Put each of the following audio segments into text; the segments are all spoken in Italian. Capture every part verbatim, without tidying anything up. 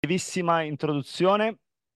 Brevissima introduzione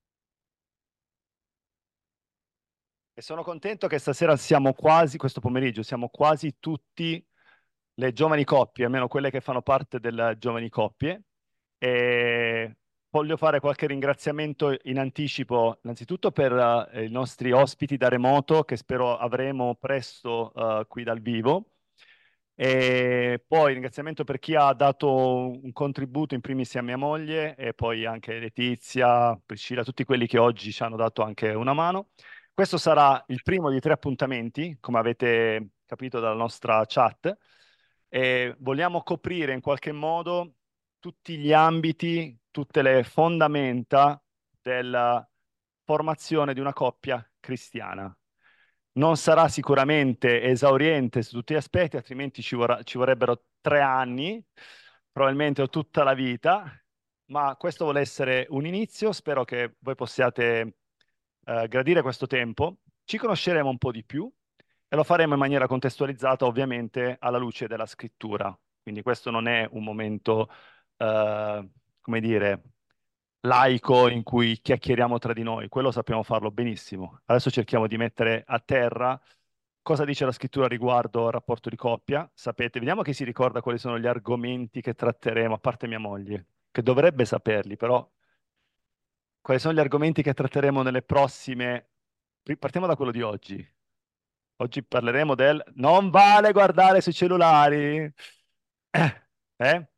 e sono contento che stasera siamo quasi, questo pomeriggio, siamo quasi tutti le giovani coppie, almeno quelle che fanno parte delle giovani coppie. E voglio fare qualche ringraziamento in anticipo, innanzitutto per eh, i nostri ospiti da remoto, che spero avremo presto eh, qui dal vivo. E poi ringraziamento per chi ha dato un contributo, in primis a mia moglie, e poi anche Letizia, Priscilla, tutti quelli che oggi ci hanno dato anche una mano. Questo sarà il primo di tre appuntamenti, come avete capito dalla nostra chat, e vogliamo coprire in qualche modo tutti gli ambiti, tutte le fondamenta della formazione di una coppia cristiana. Non sarà sicuramente esauriente su tutti gli aspetti, altrimenti ci, vorrà- ci vorrebbero tre anni, probabilmente o tutta la vita, ma questo vuole essere un inizio. Spero che voi possiate eh, gradire questo tempo. Ci conosceremo un po' di più e lo faremo in maniera contestualizzata, ovviamente, alla luce della scrittura. Quindi questo non è un momento, eh, come dire, laico in cui chiacchieriamo tra di noi, quello sappiamo farlo benissimo. Adesso cerchiamo di mettere a terra cosa dice la scrittura riguardo al rapporto di coppia. Sapete, vediamo chi si ricorda quali sono gli argomenti che tratteremo, a parte mia moglie, che dovrebbe saperli, però quali sono gli argomenti che tratteremo nelle prossime. Pri- Partiamo da quello di oggi. Oggi parleremo del non vale guardare sui cellulari. Eh? Eh?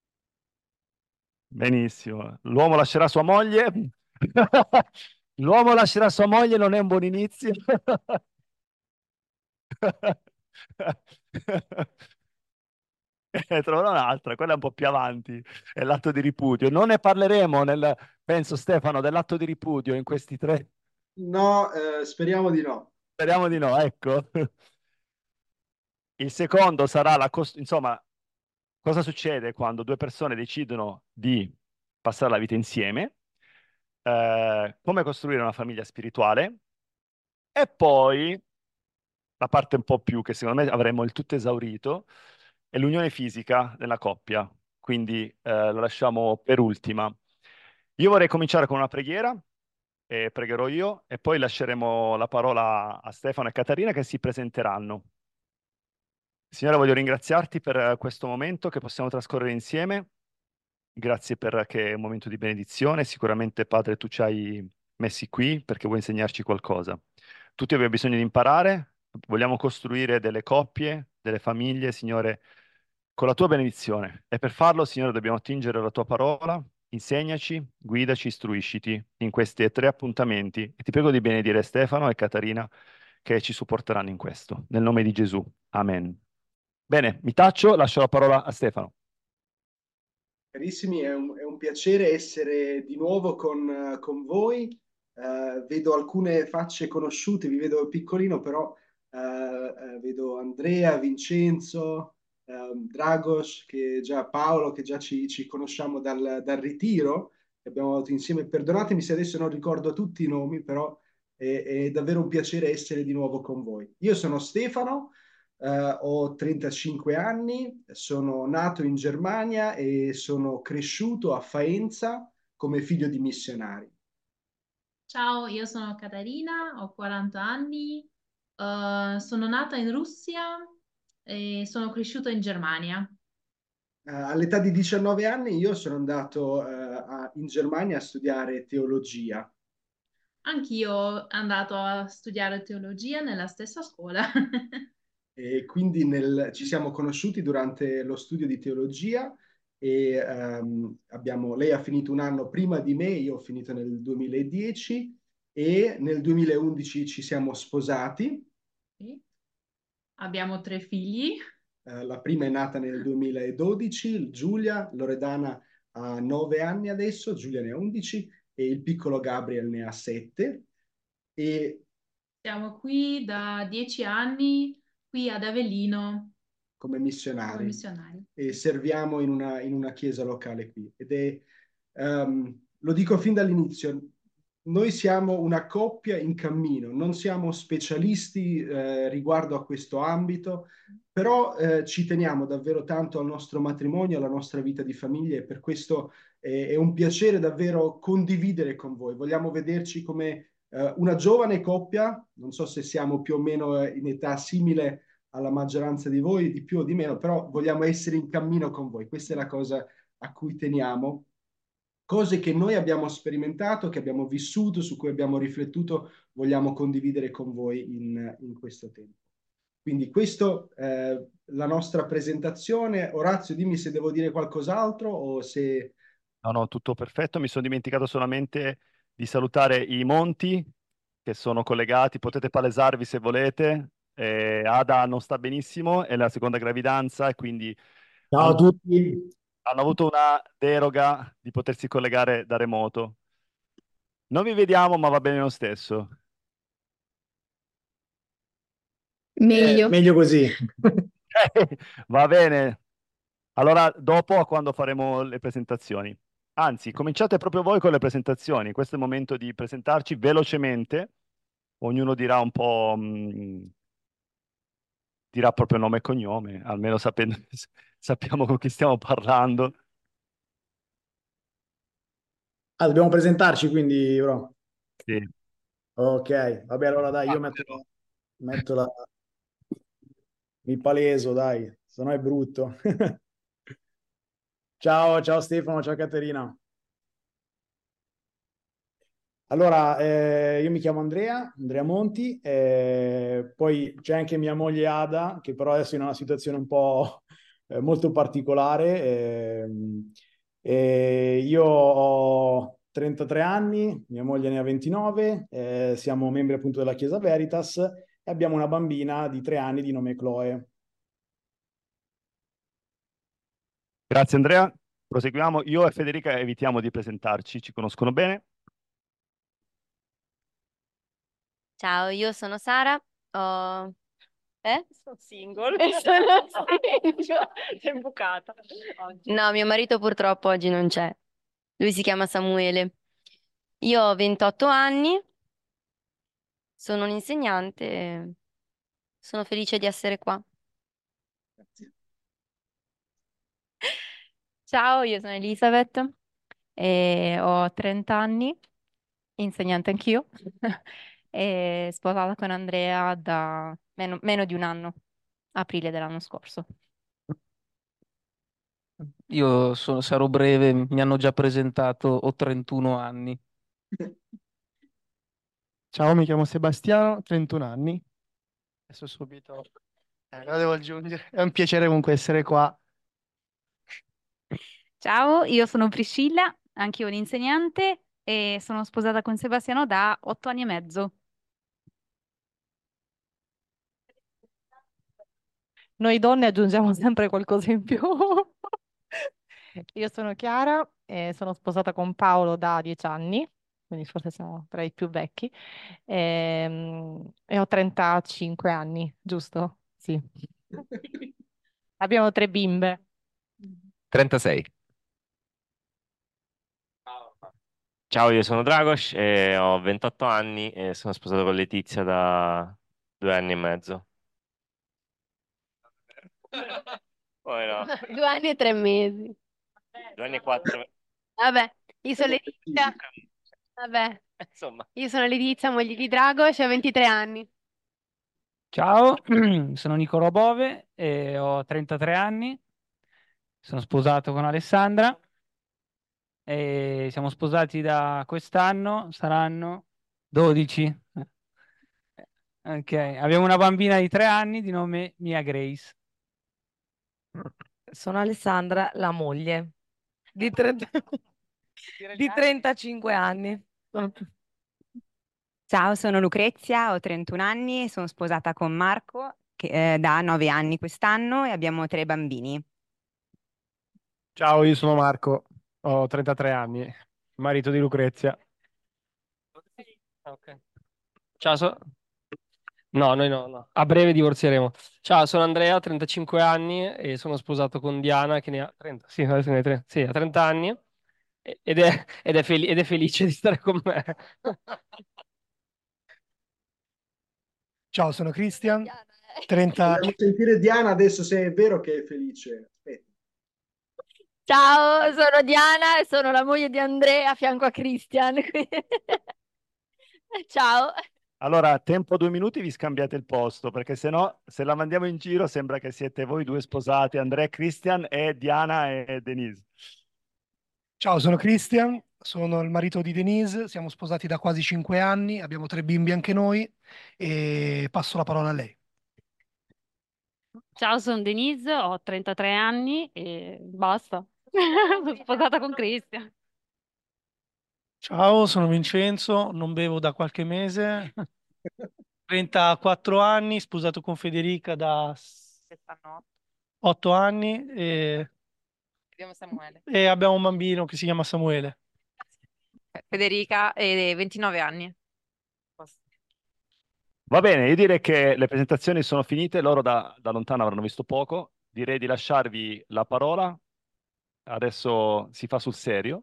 Benissimo. L'uomo lascerà sua moglie. L'uomo lascerà sua moglie non è un buon inizio. Eh, troverò un'altra, quella è un po' più avanti, è l'atto di ripudio. Non ne parleremo nel, penso Stefano, dell'atto di ripudio in questi tre. No, eh, speriamo di no. Speriamo di no, ecco. Il secondo sarà la cos- insomma, cosa succede quando due persone decidono di passare la vita insieme, eh, come costruire una famiglia spirituale e poi la parte un po' più che secondo me avremo il tutto esaurito è l'unione fisica della coppia, quindi eh, la lasciamo per ultima. Io vorrei cominciare con una preghiera, e pregherò io, e poi lasceremo la parola a Stefano e Catarina che si presenteranno. Signore, voglio ringraziarti per eh, questo momento che possiamo trascorrere insieme. Grazie perché è un momento di benedizione. Sicuramente, Padre, tu ci hai messi qui perché vuoi insegnarci qualcosa. Tutti abbiamo bisogno di imparare, vogliamo costruire delle coppie, delle famiglie, Signore, con la tua benedizione. E per farlo, Signore, dobbiamo attingere alla tua parola. Insegnaci, guidaci, istruisciti in questi tre appuntamenti. E ti prego di benedire Stefano e Catarina che ci supporteranno in questo. Nel nome di Gesù. Amen. Bene, mi taccio, lascio la parola a Stefano. Carissimi, è un, è un piacere essere di nuovo con, con voi. Eh, vedo alcune facce conosciute, vi vedo piccolino, però eh, eh, vedo Andrea, Vincenzo, ehm, Dragos, che già Paolo, che già ci, ci conosciamo dal, dal ritiro, che abbiamo avuto insieme. Perdonatemi se adesso non ricordo tutti i nomi, però è, è davvero un piacere essere di nuovo con voi. Io sono Stefano. Uh, ho trentacinque anni, sono nato in Germania e sono cresciuto a Faenza come figlio di missionari. Ciao, io sono Caterina, ho quaranta anni, eh, sono nata in Russia e sono cresciuta in Germania. Uh, all'età di diciannove anni io sono andato uh, a- in Germania a studiare teologia. Anch'io ho andato a studiare teologia nella stessa scuola. E quindi nel- ci siamo conosciuti durante lo studio di teologia e ehm, abbiamo- lei ha finito un anno prima di me, io ho finito nel duemiladieci e nel duemilaundici ci siamo sposati. Sì. Abbiamo tre figli. Eh, la prima è nata nel duemiladodici, Giulia, Loredana ha nove anni adesso, Giulia ne ha undici e il piccolo Gabriel ne ha sette. E Siamo qui da dieci anni, qui ad Avellino, come come missionari missionari. e serviamo in una, in una chiesa locale qui. Ed è, ehm, lo dico fin dall'inizio, noi siamo una coppia in cammino, non siamo specialisti eh, riguardo a questo ambito, però eh, ci teniamo davvero tanto al nostro matrimonio, alla nostra vita di famiglia e per questo è, è un piacere davvero condividere con voi. Vogliamo vederci come eh, una giovane coppia, non so se siamo più o meno in età simile alla maggioranza di voi, di più o di meno, però vogliamo essere in cammino con voi. Questa è la cosa a cui teniamo. Cose che noi abbiamo sperimentato, che abbiamo vissuto, su cui abbiamo riflettuto, vogliamo condividere con voi in, in questo tempo. Quindi questo è eh, la nostra presentazione. Orazio, dimmi se devo dire qualcos'altro o se... No, no, tutto perfetto. Mi sono dimenticato solamente di salutare i Monti che sono collegati. Potete palesarvi se volete. Eh, Ada non sta benissimo, è la seconda gravidanza e quindi Ciao a hanno, tutti. hanno avuto una deroga di potersi collegare da remoto. Non vi vediamo, ma va bene lo stesso. Eh, Meglio. meglio così. Va bene. Allora, dopo, quando faremo le presentazioni. Anzi, cominciate proprio voi con le presentazioni. Questo è il momento di presentarci velocemente. Ognuno dirà un po', mh, dirà proprio nome e cognome, almeno sapendo, sappiamo con chi stiamo parlando. Ah, dobbiamo presentarci quindi, bro. Sì. Ok, vabbè, allora dai, io metto, Fatelo. metto la... mi paleso, dai, se no è brutto. Ciao, ciao Stefano, ciao Caterina. Allora, eh, io mi chiamo Andrea, Andrea Monti, eh, poi c'è anche mia moglie Ada, che però adesso è in una situazione un po' eh, molto particolare. ehm, e io ho trentatré anni, mia moglie ne ha ventinove, eh, siamo membri appunto della Chiesa Veritas e abbiamo una bambina di tre anni di nome Chloe. Grazie Andrea. Proseguiamo. Io e Federica evitiamo di presentarci, ci conoscono bene. Ciao, io sono Sara, ho... Eh? Sono single. E sono single. Sei bucata. Oggi. No, mio marito purtroppo oggi non c'è. Lui si chiama Samuele. Io ho ventotto anni, sono un insegnante, e sono felice di essere qua. Ciao, io sono Elisabeth e ho trenta anni, insegnante anch'io, e sposata con Andrea da meno, meno di un anno, aprile dell'anno scorso. Io sono- sarò breve, mi hanno già presentato, ho trentuno anni. Ciao, mi chiamo Sebastiano, trentuno anni. Adesso subito, eh, lo devo aggiungere. È un piacere comunque essere qua. Ciao, io sono Priscilla, anch'io un'insegnante e sono sposata con Sebastiano da otto anni e mezzo. Noi donne aggiungiamo sempre qualcosa in più. Io sono Chiara e sono sposata con Paolo da dieci anni, quindi forse siamo tra i più vecchi, ehm, e, ho trentacinque anni, giusto? Sì. Abbiamo tre bimbe. trentasei. Ciao, io sono Dragos e ho ventotto anni e sono sposato con Letizia da due anni e mezzo. Poi no, Due anni e tre mesi. due anni e quattro. Vabbè, io sono Letizia. Vabbè, Insomma, io sono Letizia, moglie di Dragos e ho ventitré anni. Ciao, sono Nicolò Bove e ho trentatré anni, sono sposato con Alessandra e siamo sposati da quest'anno, saranno dodici. Ok, abbiamo una bambina di tre anni di nome Mia Grace. Sono Alessandra, la moglie, di, trenta di trentacinque anni. Sono- Ciao, sono Lucrezia, ho trentuno anni e sono sposata con Marco che, eh, da nove anni quest'anno e abbiamo tre bambini. Ciao, io sono Marco, ho trentatré anni, marito di Lucrezia. Ok. Ciao, so- no, noi no, no. A breve divorzieremo. Ciao, sono Andrea, ho trentacinque anni e sono sposato con Diana che ne ha trenta. Sì, adesso ne ha trenta. Sì, ha trenta anni e- ed è, ed è fel- ed è felice di stare con me. Ciao, sono Christian, trenta... Vogliamo sentire Diana adesso se è vero che è felice. Aspetta. Ciao, sono Diana e sono la moglie di Andrea a fianco a Christian. Ciao. Allora, tempo due minuti, vi scambiate il posto, perché se no, se la mandiamo in giro, sembra che siete voi due sposati, Andrea e Christian e Diana e Denise. Ciao, sono Christian, sono il marito di Denise, siamo sposati da quasi cinque anni, abbiamo tre bimbi anche noi e passo la parola a lei. Ciao, sono Denise, ho trentatré anni e basta. Sono sposata con Cristian. Ciao, sono Vincenzo, non bevo da qualche mese, trentaquattro anni, sposato con Federica da otto anni e, Abbiamo Samuele. e abbiamo un bambino che si chiama Samuele. Federica, e ventinove anni. Va bene, io direi che le presentazioni sono finite, loro da, da lontano avranno visto poco, direi di lasciarvi la parola, adesso si fa sul serio.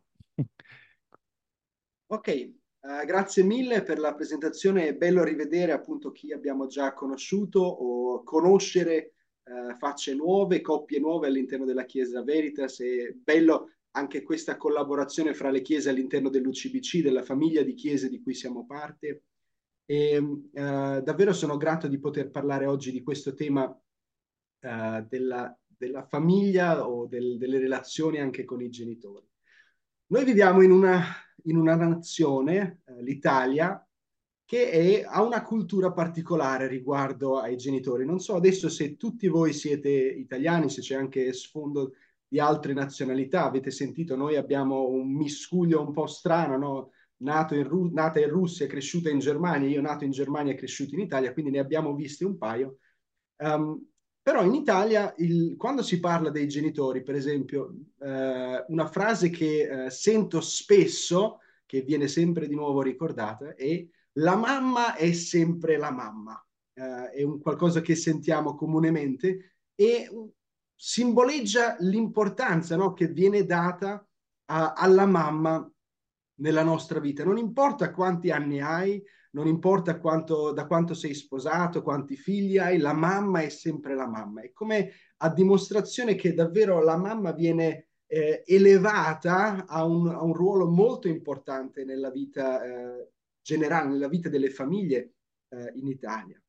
Ok, eh, grazie mille per la presentazione, è bello rivedere appunto chi abbiamo già conosciuto o conoscere eh, facce nuove, coppie nuove all'interno della Chiesa Veritas, è bello anche questa collaborazione fra le chiese all'interno dell'U C B C, della famiglia di chiese di cui siamo parte. E eh, davvero sono grato di poter parlare oggi di questo tema eh, della, della famiglia o del- delle relazioni anche con i genitori. Noi viviamo in una, in una nazione, eh, l'Italia, che è- ha una cultura particolare riguardo ai genitori. Non so adesso se tutti voi siete italiani, se c'è anche sfondo di altre nazionalità. Avete sentito, noi abbiamo un miscuglio un po' strano, no? Nato in Ru- nata in Russia, cresciuta in Germania, io nato in Germania e cresciuto in Italia, quindi ne abbiamo viste un paio. Um, però in Italia, il- quando si parla dei genitori, per esempio, eh, una frase che eh, sento spesso, che viene sempre di nuovo ricordata, è la mamma è sempre la mamma. Eh, è un qualcosa che sentiamo comunemente e simboleggia l'importanza, no, che viene data a- alla mamma nella nostra vita. Non importa quanti anni hai, non importa quanto, da quanto sei sposato, quanti figli hai, la mamma è sempre la mamma. È come a dimostrazione che davvero la mamma viene eh, elevata a un, a un ruolo molto importante nella vita eh, generale, nella vita delle famiglie eh, in Italia.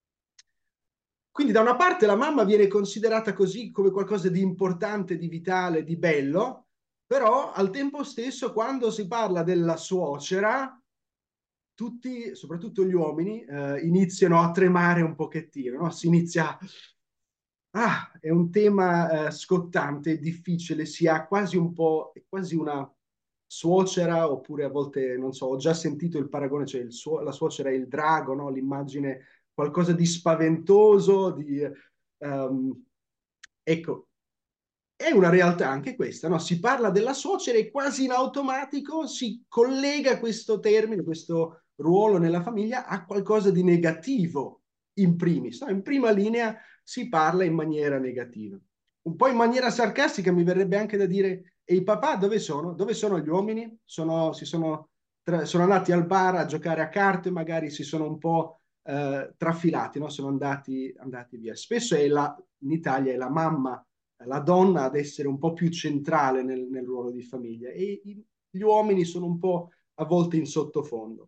Quindi da una parte la mamma viene considerata così come qualcosa di importante, di vitale, di bello, però al tempo stesso quando si parla della suocera, tutti, soprattutto gli uomini, eh, iniziano a tremare un pochettino, no? Si inizia... Ah, è un tema eh, scottante, difficile, si ha quasi un po', è quasi una suocera, oppure a volte, non so, ho già sentito il paragone, cioè il suo- la suocera è il drago, no? L'immagine, qualcosa di spaventoso, di... ehm, ecco, è una realtà anche questa, no? Si parla della suocera e quasi in automatico si collega questo termine, questo ruolo nella famiglia a qualcosa di negativo in primis, no? In prima linea si parla in maniera negativa. Un po' in maniera sarcastica mi verrebbe anche da dire, e i papà dove sono? Dove sono gli uomini? Sono, si sono, tra- sono andati al bar a giocare a carte, magari si sono un po' eh, trafilati, no? Sono andati, andati via. Spesso è la, in Italia è la mamma, la donna ad essere un po' più centrale nel, nel ruolo di famiglia e i- gli uomini sono un po' a volte in sottofondo.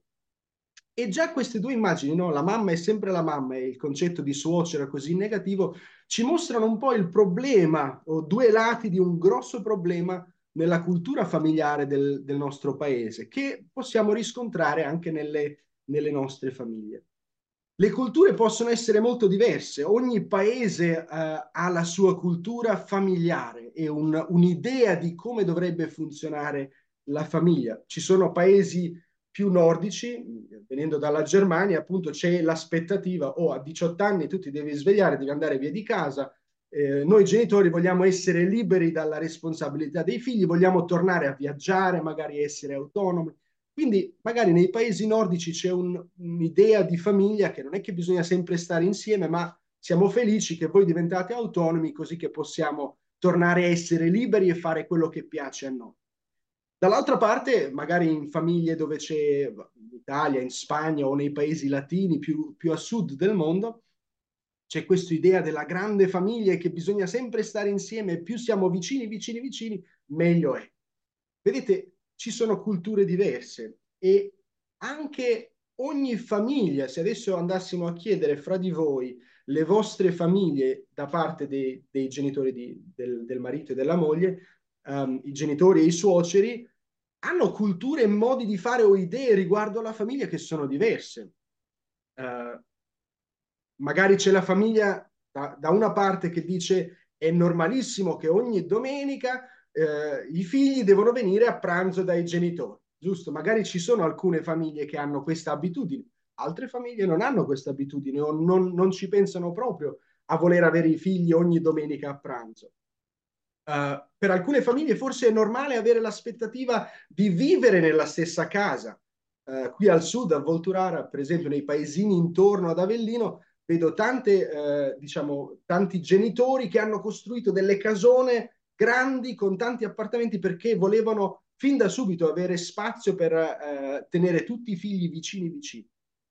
E già queste due immagini, no? La mamma è sempre la mamma e il concetto di suocera così negativo, ci mostrano un po' il problema o due lati di un grosso problema nella cultura familiare del, del nostro paese, che possiamo riscontrare anche nelle, nelle nostre famiglie. Le culture possono essere molto diverse, ogni paese eh, ha la sua cultura familiare e un- un'idea di come dovrebbe funzionare la famiglia. Ci sono paesi più nordici, venendo dalla Germania, appunto c'è l'aspettativa, o oh, a diciotto anni tu ti devi svegliare, devi andare via di casa. Eh, noi genitori vogliamo essere liberi dalla responsabilità dei figli, vogliamo tornare a viaggiare, magari essere autonomi. Quindi magari nei paesi nordici c'è un, un'idea di famiglia che non è che bisogna sempre stare insieme, ma siamo felici che voi diventate autonomi così che possiamo tornare a essere liberi e fare quello che piace a noi. Dall'altra parte, magari in famiglie dove c'è, in Italia, in Spagna o nei paesi latini più, più a sud del mondo, C'è questa idea della grande famiglia e che bisogna sempre stare insieme, e più siamo vicini, vicini, vicini, meglio è. Vedete, ci sono culture diverse e anche ogni famiglia, se adesso andassimo a chiedere fra di voi le vostre famiglie da parte dei, dei genitori di, del, del marito e della moglie, um, i genitori e i suoceri, hanno culture e modi di fare o idee riguardo alla famiglia che sono diverse. Uh, magari c'è la famiglia da, da una parte che dice è normalissimo che ogni domenica eh, i figli devono venire a pranzo dai genitori, giusto? Magari ci sono alcune famiglie che hanno questa abitudine, altre famiglie non hanno questa abitudine o non, non ci pensano proprio a voler avere i figli ogni domenica a pranzo. Uh, per alcune famiglie forse è normale avere l'aspettativa di vivere nella stessa casa. Uh, qui al sud, a Volturara, per esempio, nei paesini intorno ad Avellino, vedo tante, eh, diciamo, tanti genitori che hanno costruito delle casone grandi con tanti appartamenti perché volevano fin da subito avere spazio per eh, tenere tutti i figli vicini vicini.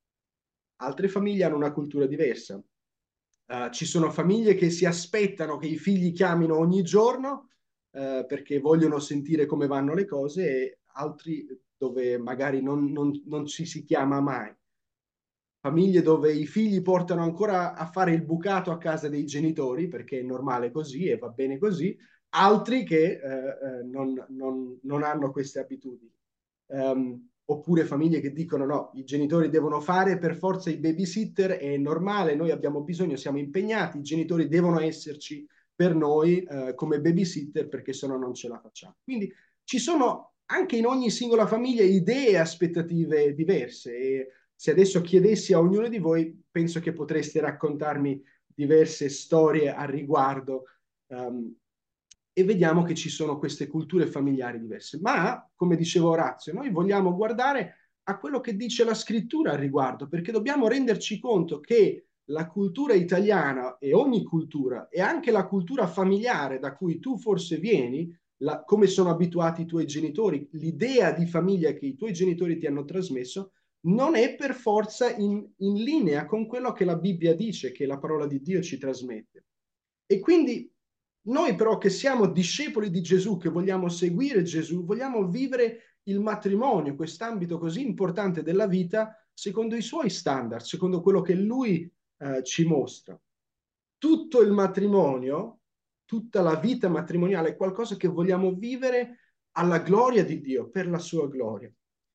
Altre famiglie hanno una cultura diversa. Uh, ci sono famiglie che si aspettano che i figli chiamino ogni giorno uh, perché vogliono sentire come vanno le cose, e altri dove magari non, non, non ci si chiama mai. Famiglie dove i figli portano ancora a fare il bucato a casa dei genitori perché è normale così e va bene così, altri che uh, uh, non, non, non hanno queste abitudini. Um, oppure famiglie che dicono no, i genitori devono fare per forza i babysitter, è normale, noi abbiamo bisogno, siamo impegnati, i genitori devono esserci per noi eh, come babysitter perché sennò non ce la facciamo. Quindi ci sono anche in ogni singola famiglia idee e aspettative diverse, e se adesso chiedessi a ognuno di voi penso che potreste raccontarmi diverse storie al riguardo. Um, e vediamo che ci sono queste culture familiari diverse. Ma, come diceva Orazio, noi vogliamo guardare a quello che dice la scrittura al riguardo, perché dobbiamo renderci conto che la cultura italiana e ogni cultura, e anche la cultura familiare da cui tu forse vieni, la, come sono abituati i tuoi genitori, l'idea di famiglia che i tuoi genitori ti hanno trasmesso, non è per forza in, in linea con quello che la Bibbia dice, che la parola di Dio ci trasmette. E quindi noi però che siamo discepoli di Gesù, che vogliamo seguire Gesù, vogliamo vivere il matrimonio, quest'ambito così importante della vita, secondo i suoi standard, secondo quello che lui eh, ci mostra. Tutto il matrimonio, tutta la vita matrimoniale è qualcosa che vogliamo vivere alla gloria di Dio, per la sua gloria.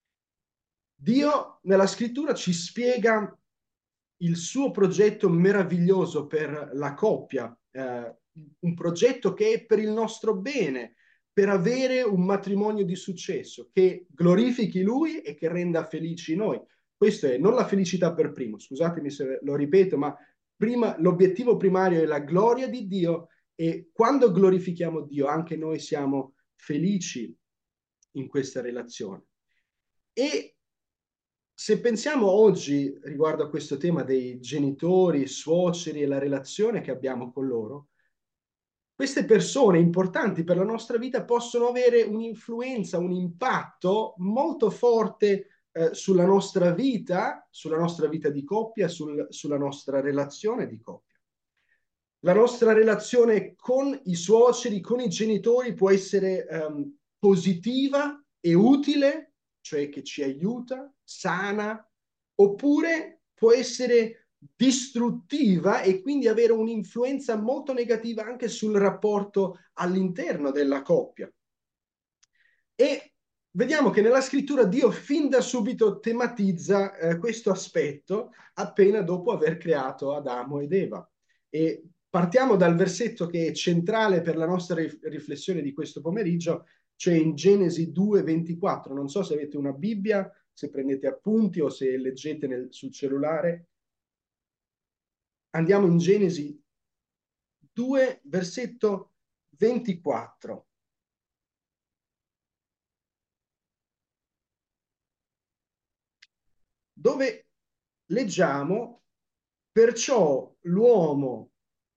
Dio nella scrittura ci spiega il suo progetto meraviglioso per la coppia, eh, un progetto che è per il nostro bene, per avere un matrimonio di successo, che glorifichi Lui e che renda felici noi. Questo è non la felicità per primo, scusatemi se lo ripeto, ma prima, l'obiettivo primario è la gloria di Dio, e quando glorifichiamo Dio anche noi siamo felici in questa relazione. E se pensiamo oggi riguardo a questo tema dei genitori, suoceri e la relazione che abbiamo con loro, queste persone importanti per la nostra vita possono avere un'influenza, un impatto molto forte eh, sulla nostra vita, sulla nostra vita di coppia, sul, sulla nostra relazione di coppia. La nostra relazione con i suoceri, con i genitori può essere ehm, positiva e utile, cioè che ci aiuta, sana, oppure può essere distruttiva e quindi avere un'influenza molto negativa anche sul rapporto all'interno della coppia. E vediamo che nella scrittura Dio fin da subito tematizza eh, questo aspetto appena dopo aver creato Adamo ed Eva. E partiamo dal versetto che è centrale per la nostra riflessione di questo pomeriggio, cioè in Genesi due ventiquattro. Non so se avete una Bibbia, se prendete appunti o se leggete nel, sul cellulare. Andiamo in Genesi due, versetto ventiquattro. Dove leggiamo: perciò l'uomo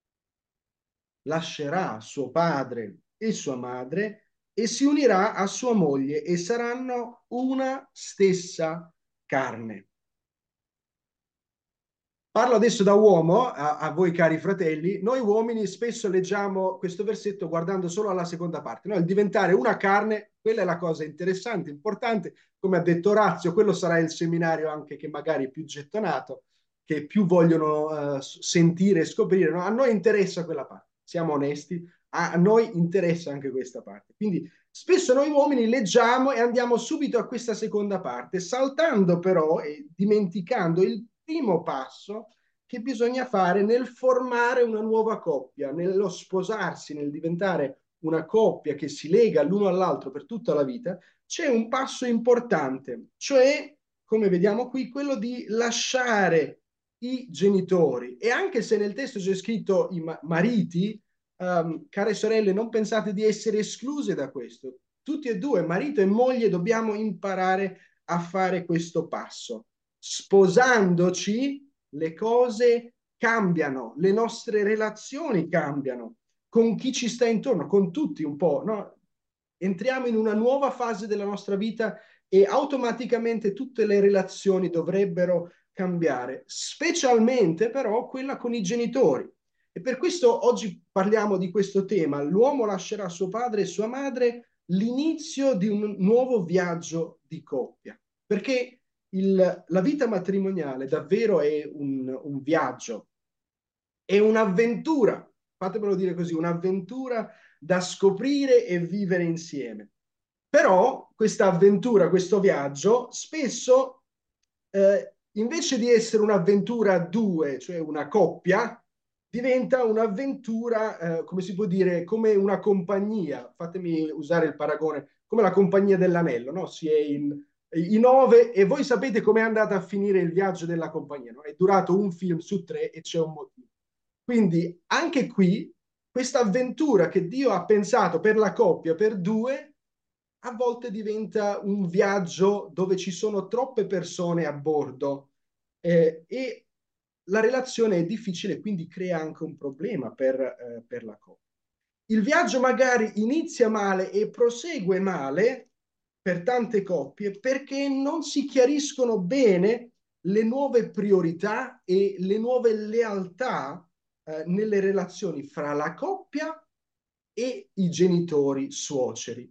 lascerà suo padre e sua madre e si unirà a sua moglie e saranno una stessa carne. Parlo adesso da uomo, a, a voi cari fratelli. Noi uomini spesso leggiamo questo versetto guardando solo alla seconda parte, no? Il diventare una carne, quella è la cosa interessante, importante. Come ha detto Orazio, quello sarà il seminario anche che magari è più gettonato, che più vogliono uh, sentire e scoprire. No? A noi interessa quella parte, siamo onesti, a, a noi interessa anche questa parte. Quindi spesso noi uomini leggiamo e andiamo subito a questa seconda parte, saltando però e dimenticando il primo passo che bisogna fare nel formare una nuova coppia, nello sposarsi, nel diventare una coppia che si lega l'uno all'altro per tutta la vita. C'è un passo importante, cioè, come vediamo qui, quello di lasciare i genitori. E anche se nel testo c'è scritto i mariti, um, care sorelle, non pensate di essere escluse da questo. Tutti e due, marito e moglie, dobbiamo imparare a fare questo passo. Sposandoci, le cose cambiano, le nostre relazioni cambiano, con chi ci sta intorno, con tutti un po', no? Entriamo in una nuova fase della nostra vita e automaticamente tutte le relazioni dovrebbero cambiare, specialmente però quella con i genitori. E per questo oggi parliamo di questo tema. L'uomo lascerà suo padre e sua madre, l'inizio di un nuovo viaggio di coppia, perché il, la vita matrimoniale davvero è un, un viaggio, è un'avventura, fatemelo dire così, un'avventura da scoprire e vivere insieme. Però questa avventura, questo viaggio, spesso eh, invece di essere un'avventura a due, cioè una coppia, diventa un'avventura, eh, come si può dire, come una compagnia. Fatemi usare il paragone, come la compagnia dell'anello, no? Si è in, in nove e voi sapete com'è andata a finire il viaggio della compagnia, no? È durato un film su tre e c'è un motivo. Quindi anche qui, questa avventura che Dio ha pensato per la coppia, per due, a volte diventa un viaggio dove ci sono troppe persone a bordo eh, e la relazione è difficile, quindi crea anche un problema per, eh, per la coppia. Il viaggio magari inizia male e prosegue male per tante coppie perché non si chiariscono bene le nuove priorità e le nuove lealtà eh, nelle relazioni fra la coppia e i genitori suoceri.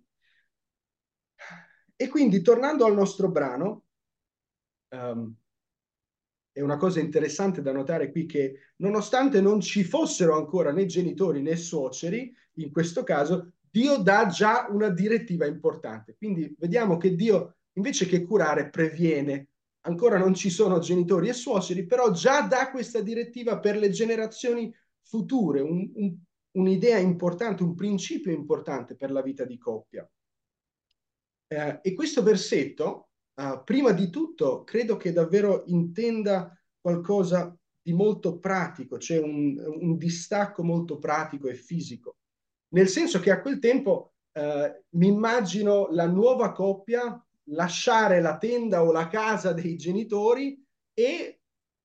E quindi, tornando al nostro brano, um, è una cosa interessante da notare qui che, nonostante non ci fossero ancora né genitori né suoceri, in questo caso, Dio dà già una direttiva importante. Quindi vediamo che Dio, invece che curare, previene. Ancora non ci sono genitori e suoceri, però già dà questa direttiva per le generazioni future, un, un, un'idea importante, un principio importante per la vita di coppia. Eh, e questo versetto, eh, prima di tutto, credo che davvero intenda qualcosa di molto pratico, cioè un, un distacco molto pratico e fisico. Nel senso che a quel tempo eh, mi immagino la nuova coppia lasciare la tenda o la casa dei genitori e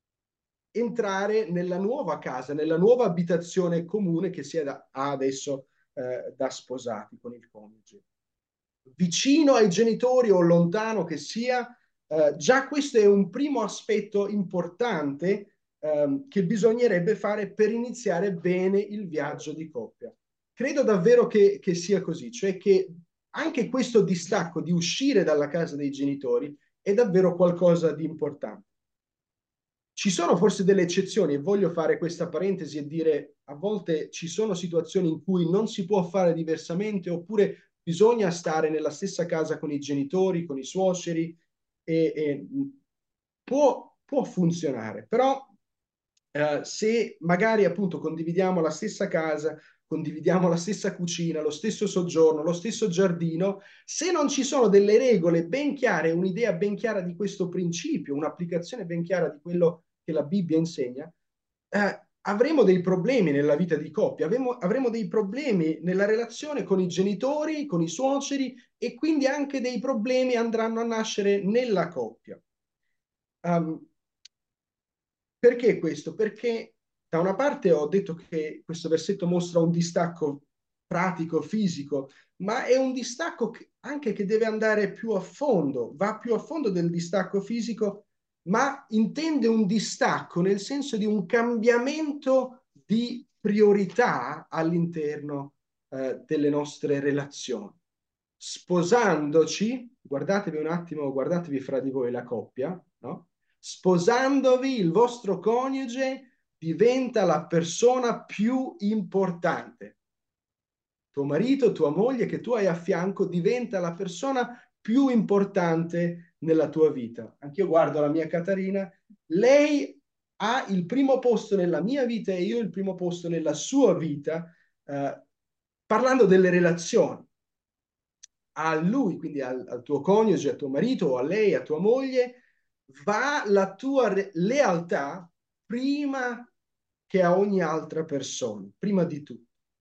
entrare nella nuova casa, nella nuova abitazione comune che si ha adesso eh, da sposati con il coniuge. Vicino ai genitori o lontano che sia, eh, già questo è un primo aspetto importante eh, che bisognerebbe fare per iniziare bene il viaggio di coppia. Credo davvero che, che sia così, cioè che anche questo distacco di uscire dalla casa dei genitori è davvero qualcosa di importante. Ci sono forse delle eccezioni e voglio fare questa parentesi e dire a volte ci sono situazioni in cui non si può fare diversamente oppure bisogna stare nella stessa casa con i genitori, con i suoceri e, e può, può funzionare, però eh, se magari appunto condividiamo la stessa casa, condividiamo la stessa cucina, lo stesso soggiorno, lo stesso giardino, se non ci sono delle regole ben chiare, un'idea ben chiara di questo principio, un'applicazione ben chiara di quello che la Bibbia insegna, eh, avremo dei problemi nella vita di coppia, avremo, avremo dei problemi nella relazione con i genitori, con i suoceri e quindi anche dei problemi andranno a nascere nella coppia. Um, perché questo? Perché da una parte ho detto che questo versetto mostra un distacco pratico, fisico, ma è un distacco che, anche che deve andare più a fondo, va più a fondo del distacco fisico ma intende un distacco nel senso di un cambiamento di priorità all'interno eh, delle nostre relazioni. Sposandoci, guardatevi un attimo, guardatevi fra di voi la coppia, no? Sposandovi, il vostro coniuge diventa la persona più importante. Tuo marito, tua moglie che tu hai a fianco diventa la persona più importante nella tua vita. Anch'io guardo la mia Caterina, lei ha il primo posto nella mia vita e io il primo posto nella sua vita, eh, parlando delle relazioni. A lui, quindi al, al tuo coniuge, a tuo marito o a lei, a tua moglie, va la tua re- lealtà prima che a ogni altra persona, prima di tutto.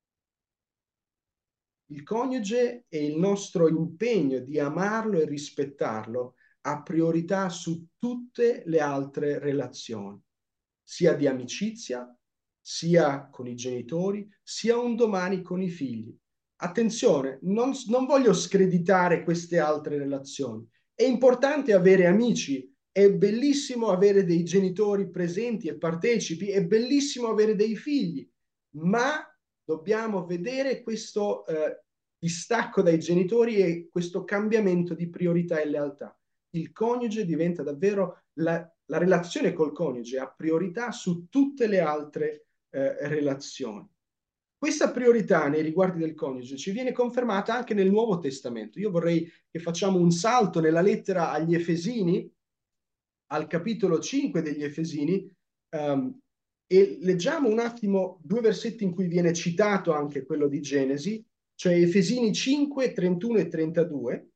Il coniuge e il nostro impegno di amarlo e rispettarlo ha priorità su tutte le altre relazioni, sia di amicizia, sia con i genitori, sia un domani con i figli. Attenzione, non, non voglio screditare queste altre relazioni. È importante avere amici, è bellissimo avere dei genitori presenti e partecipi, è bellissimo avere dei figli, ma dobbiamo vedere questo eh, distacco dai genitori e questo cambiamento di priorità e lealtà. Il coniuge diventa davvero la, la relazione col coniuge ha priorità su tutte le altre eh, relazioni. Questa priorità nei riguardi del coniuge ci viene confermata anche nel Nuovo Testamento. Io vorrei che facciamo un salto nella lettera agli Efesini, al capitolo cinque degli Efesini, um, e leggiamo un attimo due versetti in cui viene citato anche quello di Genesi, cioè Efesini cinque, trentuno e trentadue.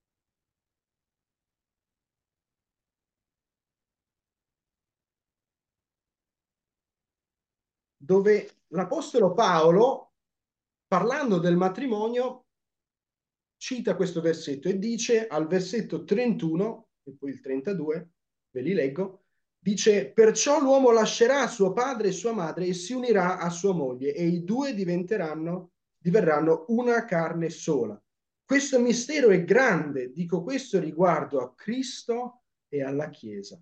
Dove l'Apostolo Paolo, parlando del matrimonio, cita questo versetto e dice al versetto trentuno, e poi il trentadue, ve li leggo, dice: perciò l'uomo lascerà suo padre e sua madre e si unirà a sua moglie e i due diventeranno, diverranno una carne sola. Questo mistero è grande, dico questo riguardo a Cristo e alla Chiesa.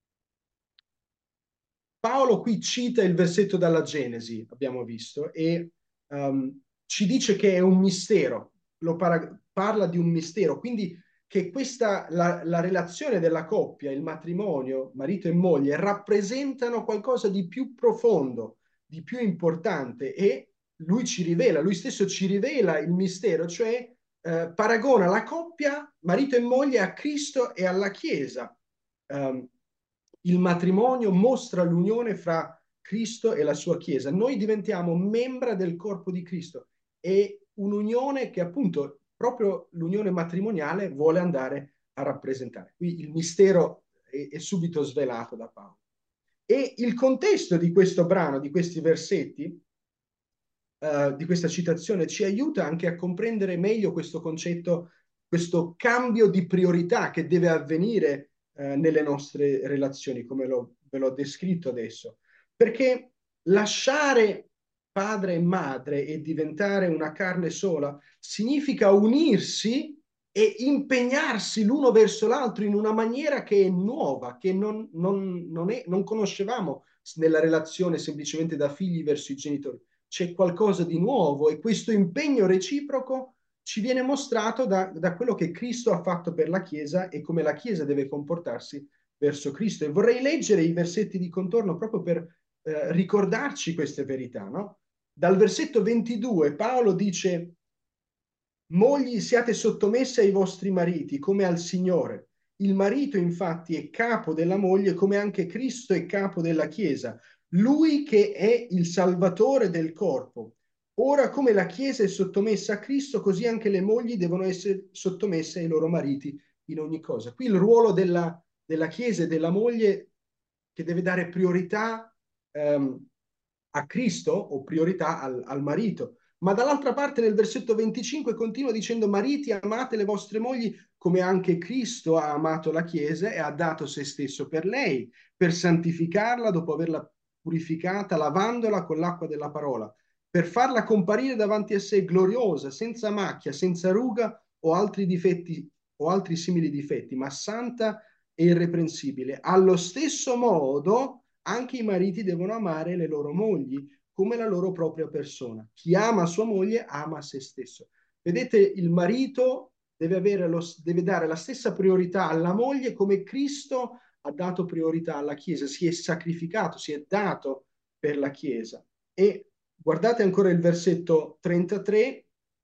Paolo qui cita il versetto dalla Genesi, abbiamo visto, e um, ci dice che è un mistero, lo para- parla di un mistero, quindi che questa, la, la relazione della coppia, il matrimonio, marito e moglie, rappresentano qualcosa di più profondo, di più importante, e lui ci rivela, lui stesso ci rivela il mistero, cioè eh, paragona la coppia, marito e moglie, a Cristo e alla Chiesa. Um, il matrimonio mostra l'unione fra Cristo e la sua Chiesa. Noi diventiamo membra del corpo di Cristo e un'unione che appunto proprio l'unione matrimoniale vuole andare a rappresentare. Qui il mistero è, è subito svelato da Paolo. E il contesto di questo brano, di questi versetti, uh, di questa citazione, ci aiuta anche a comprendere meglio questo concetto, questo cambio di priorità che deve avvenire eh, nelle nostre relazioni, come lo, ve l'ho descritto adesso. Perché lasciare padre e madre e diventare una carne sola significa unirsi e impegnarsi l'uno verso l'altro in una maniera che è nuova, che non, non, non, è, non conoscevamo nella relazione semplicemente da figli verso i genitori. C'è qualcosa di nuovo e questo impegno reciproco ci viene mostrato da, da quello che Cristo ha fatto per la Chiesa e come la Chiesa deve comportarsi verso Cristo. E vorrei leggere i versetti di contorno proprio per eh, ricordarci queste verità, no? Dal versetto ventidue Paolo dice: mogli, siate sottomesse ai vostri mariti come al Signore. Il marito infatti è capo della moglie come anche Cristo è capo della Chiesa, lui che è il Salvatore del corpo. Ora, come la Chiesa è sottomessa a Cristo, così anche le mogli devono essere sottomesse ai loro mariti in ogni cosa. Qui il ruolo della, della Chiesa e della moglie, che deve dare priorità ehm, a Cristo o priorità al, al marito. Ma dall'altra parte nel versetto venticinque continua dicendo: mariti, amate le vostre mogli come anche Cristo ha amato la Chiesa e ha dato se stesso per lei, per santificarla dopo averla purificata, lavandola con l'acqua della parola, per farla comparire davanti a sé gloriosa, senza macchia, senza ruga o altri difetti o altri simili difetti, ma santa e irreprensibile. Allo stesso modo, anche i mariti devono amare le loro mogli come la loro propria persona. Chi ama sua moglie ama se stesso. Vedete, il marito deve, avere lo, deve dare la stessa priorità alla moglie come Cristo ha dato priorità alla Chiesa, si è sacrificato, si è dato per la Chiesa. E guardate ancora il versetto trentatré, eh,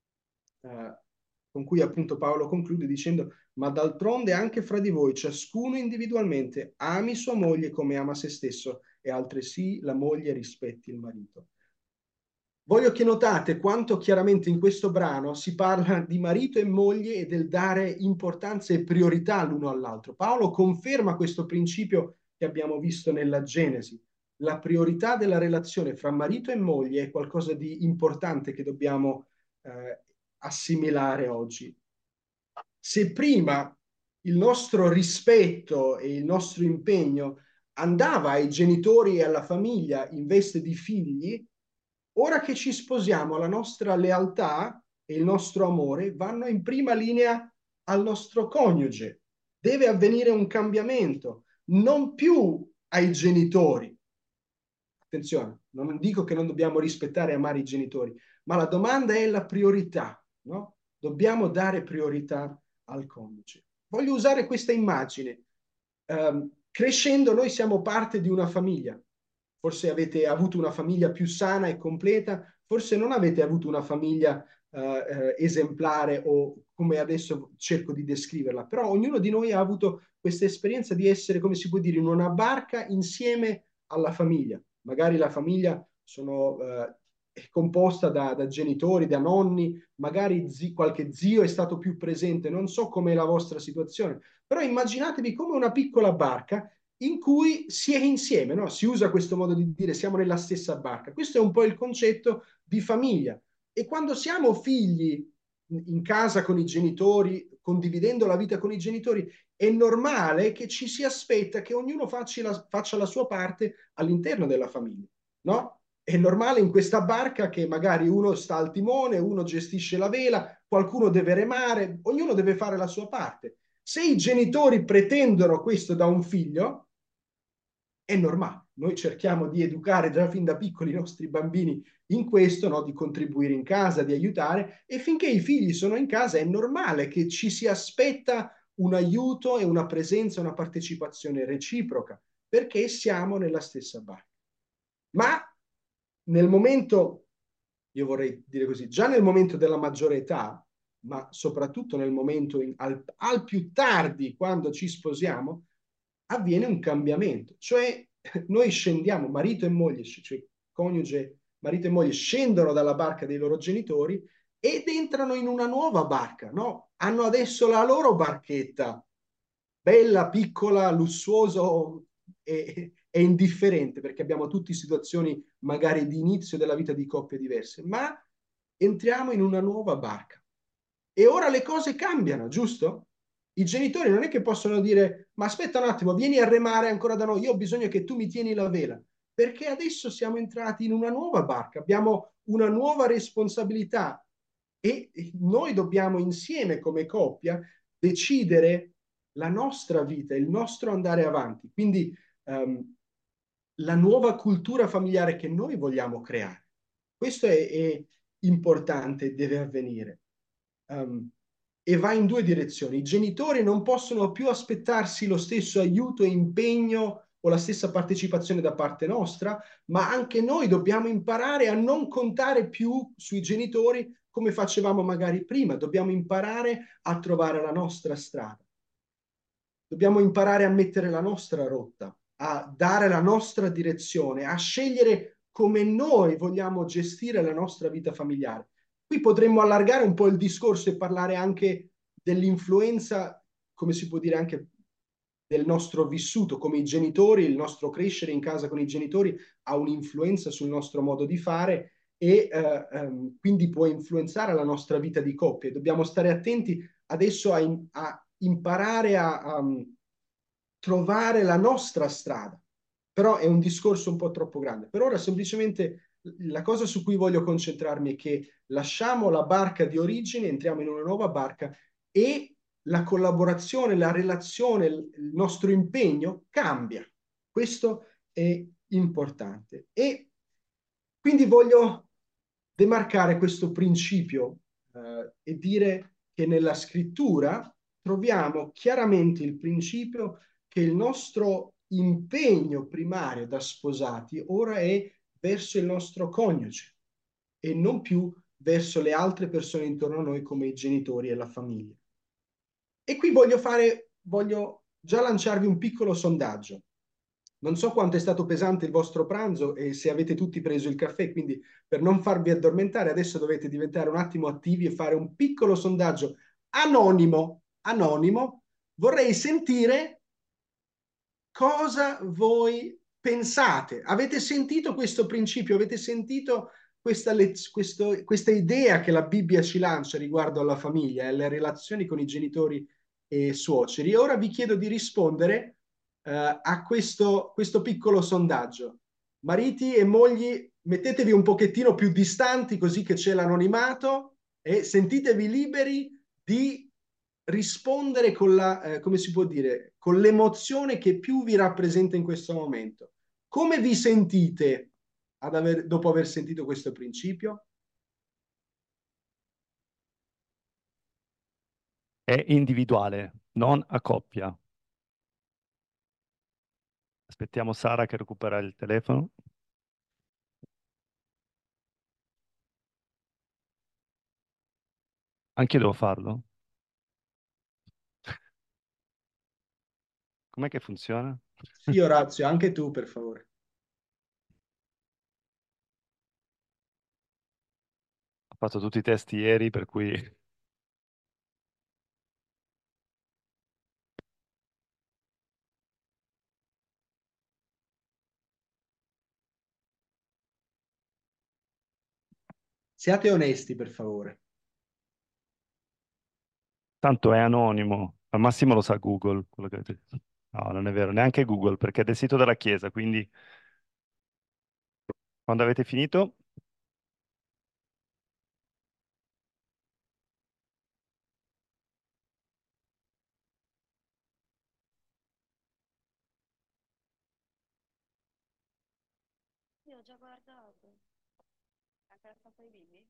con cui appunto Paolo conclude dicendo: ma d'altronde anche fra di voi ciascuno individualmente ami sua moglie come ama se stesso, e altresì la moglie rispetti il marito. Voglio che notate quanto chiaramente in questo brano si parla di marito e moglie e del dare importanza e priorità l'uno all'altro. Paolo conferma questo principio che abbiamo visto nella Genesi. La priorità della relazione fra marito e moglie è qualcosa di importante che dobbiamo eh, assimilare oggi. Se prima il nostro rispetto e il nostro impegno andava ai genitori e alla famiglia in veste di figli, ora che ci sposiamo, la nostra lealtà e il nostro amore vanno in prima linea al nostro coniuge. Deve avvenire un cambiamento, non più ai genitori. Attenzione, non dico che non dobbiamo rispettare e amare i genitori, ma la domanda è la priorità, no? Dobbiamo dare priorità al coniuge. Voglio usare questa immagine. Um, crescendo noi siamo parte di una famiglia. Forse avete avuto una famiglia più sana e completa, forse non avete avuto una famiglia uh, uh, esemplare o come adesso cerco di descriverla, però ognuno di noi ha avuto questa esperienza di essere, come si può dire, in una barca insieme alla famiglia. Magari la famiglia sono, uh, è composta da, da genitori, da nonni, magari zi, qualche zio è stato più presente, non so com'è la vostra situazione, però immaginatevi come una piccola barca in cui si è insieme, no? Si usa questo modo di dire siamo nella stessa barca. Questo è un po' il concetto di famiglia. E quando siamo figli in casa con i genitori, condividendo la vita con i genitori, è normale che ci si aspetta che ognuno faccia la, faccia la sua parte all'interno della famiglia, no? È normale in questa barca che magari uno sta al timone, uno gestisce la vela, qualcuno deve remare, ognuno deve fare la sua parte. Se i genitori pretendono questo da un figlio, è normale. Noi cerchiamo di educare già fin da piccoli i nostri bambini in questo, no? Di contribuire in casa, di aiutare, e finché i figli sono in casa è normale che ci si aspetta un aiuto e una presenza, una partecipazione reciproca, perché siamo nella stessa barca. Ma nel momento, io vorrei dire così, già nel momento della maggiore età, ma soprattutto nel momento in, al, al più tardi, quando ci sposiamo, avviene un cambiamento. Cioè noi scendiamo, marito e moglie, cioè coniuge, marito e moglie scendono dalla barca dei loro genitori ed entrano in una nuova barca, no? Hanno adesso la loro barchetta, bella, piccola, lussuoso e, e indifferente, perché abbiamo tutte situazioni magari di inizio della vita di coppie diverse, ma entriamo in una nuova barca. E ora le cose cambiano, giusto? I genitori non è che possono dire: ma aspetta un attimo, vieni a remare ancora da noi, io ho bisogno che tu mi tieni la vela, perché adesso siamo entrati in una nuova barca, abbiamo una nuova responsabilità e noi dobbiamo insieme come coppia decidere la nostra vita, il nostro andare avanti. Quindi um, la nuova cultura familiare che noi vogliamo creare. Questo è, è importante, deve avvenire. Um, e va in due direzioni. I genitori non possono più aspettarsi lo stesso aiuto e impegno o la stessa partecipazione da parte nostra, ma anche noi dobbiamo imparare a non contare più sui genitori come facevamo magari prima. Dobbiamo imparare a trovare la nostra strada. Dobbiamo imparare a mettere la nostra rotta, a dare la nostra direzione, a scegliere come noi vogliamo gestire la nostra vita familiare. Qui potremmo allargare un po' il discorso e parlare anche dell'influenza, come si può dire, anche del nostro vissuto, come i genitori, il nostro crescere in casa con i genitori ha un'influenza sul nostro modo di fare e eh, ehm, quindi può influenzare la nostra vita di coppia. Dobbiamo stare attenti adesso a, in, a imparare a, a trovare la nostra strada. Però è un discorso un po' troppo grande. Per ora semplicemente la cosa su cui voglio concentrarmi è che lasciamo la barca di origine, entriamo in una nuova barca e la collaborazione, la relazione, il il nostro impegno cambia. Questo è importante. E quindi voglio demarcare questo principio eh, e dire che nella scrittura troviamo chiaramente il principio che il nostro impegno primario da sposati ora è verso il nostro coniuge e non più verso le altre persone intorno a noi come i genitori e la famiglia. E qui voglio fare, voglio già lanciarvi un piccolo sondaggio. Non so quanto è stato pesante il vostro pranzo e se avete tutti preso il caffè, quindi per non farvi addormentare adesso dovete diventare un attimo attivi e fare un piccolo sondaggio anonimo, anonimo. Vorrei sentire cosa voi pensate. Avete sentito questo principio? Avete sentito questa, lez- questo- questa idea che la Bibbia ci lancia riguardo alla famiglia e alle relazioni con i genitori e suoceri? E ora vi chiedo di rispondere eh, a questo, questo piccolo sondaggio. Mariti e mogli, mettetevi un pochettino più distanti così che c'è l'anonimato e sentitevi liberi di rispondere con la, eh, come si può dire, con l'emozione che più vi rappresenta in questo momento. Come vi sentite ad aver, dopo aver sentito questo principio? È individuale, non a coppia. Aspettiamo Sara che recupera il telefono. Anche io devo farlo? Com'è che funziona? Sì, Orazio, anche tu, per favore. Ho fatto tutti i test ieri, per cui... Siate onesti, per favore. Tanto è anonimo, al massimo lo sa Google, quello che avete detto. No, non è vero, neanche Google, perché è del sito della Chiesa, quindi quando avete finito, Io ho già guardato. La carta per i bimbi?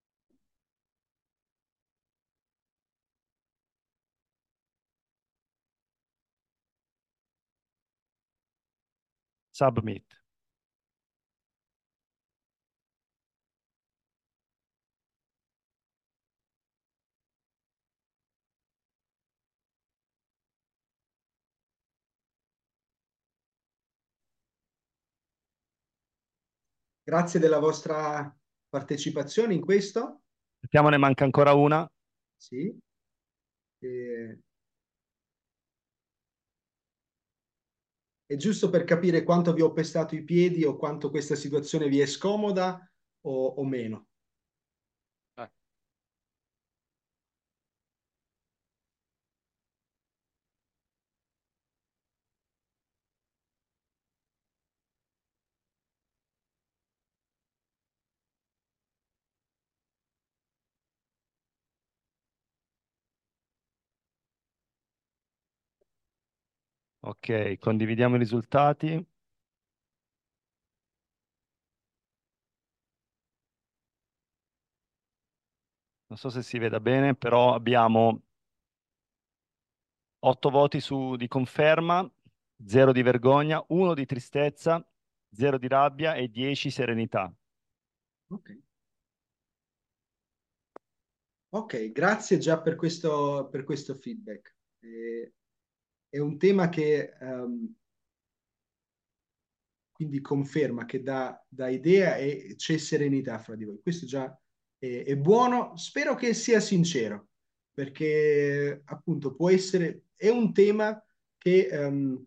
submit. Grazie della vostra partecipazione in questo. Aspettiamo, ne manca ancora una. Sì. E... È giusto per capire quanto vi ho pestato i piedi o quanto questa situazione vi è scomoda o, o meno. Eh. Ok, condividiamo i risultati. Non so se si veda bene, però abbiamo otto voti su, di conferma, zero di vergogna, uno di tristezza, zero di rabbia e dieci serenità. Ok. Ok, grazie già per questo, per questo feedback. Eh, è un tema che ehm, quindi conferma che dà, dà idea e c'è serenità fra di voi. Questo già è, è buono. Spero che sia sincero, perché appunto può essere, è un tema che ehm,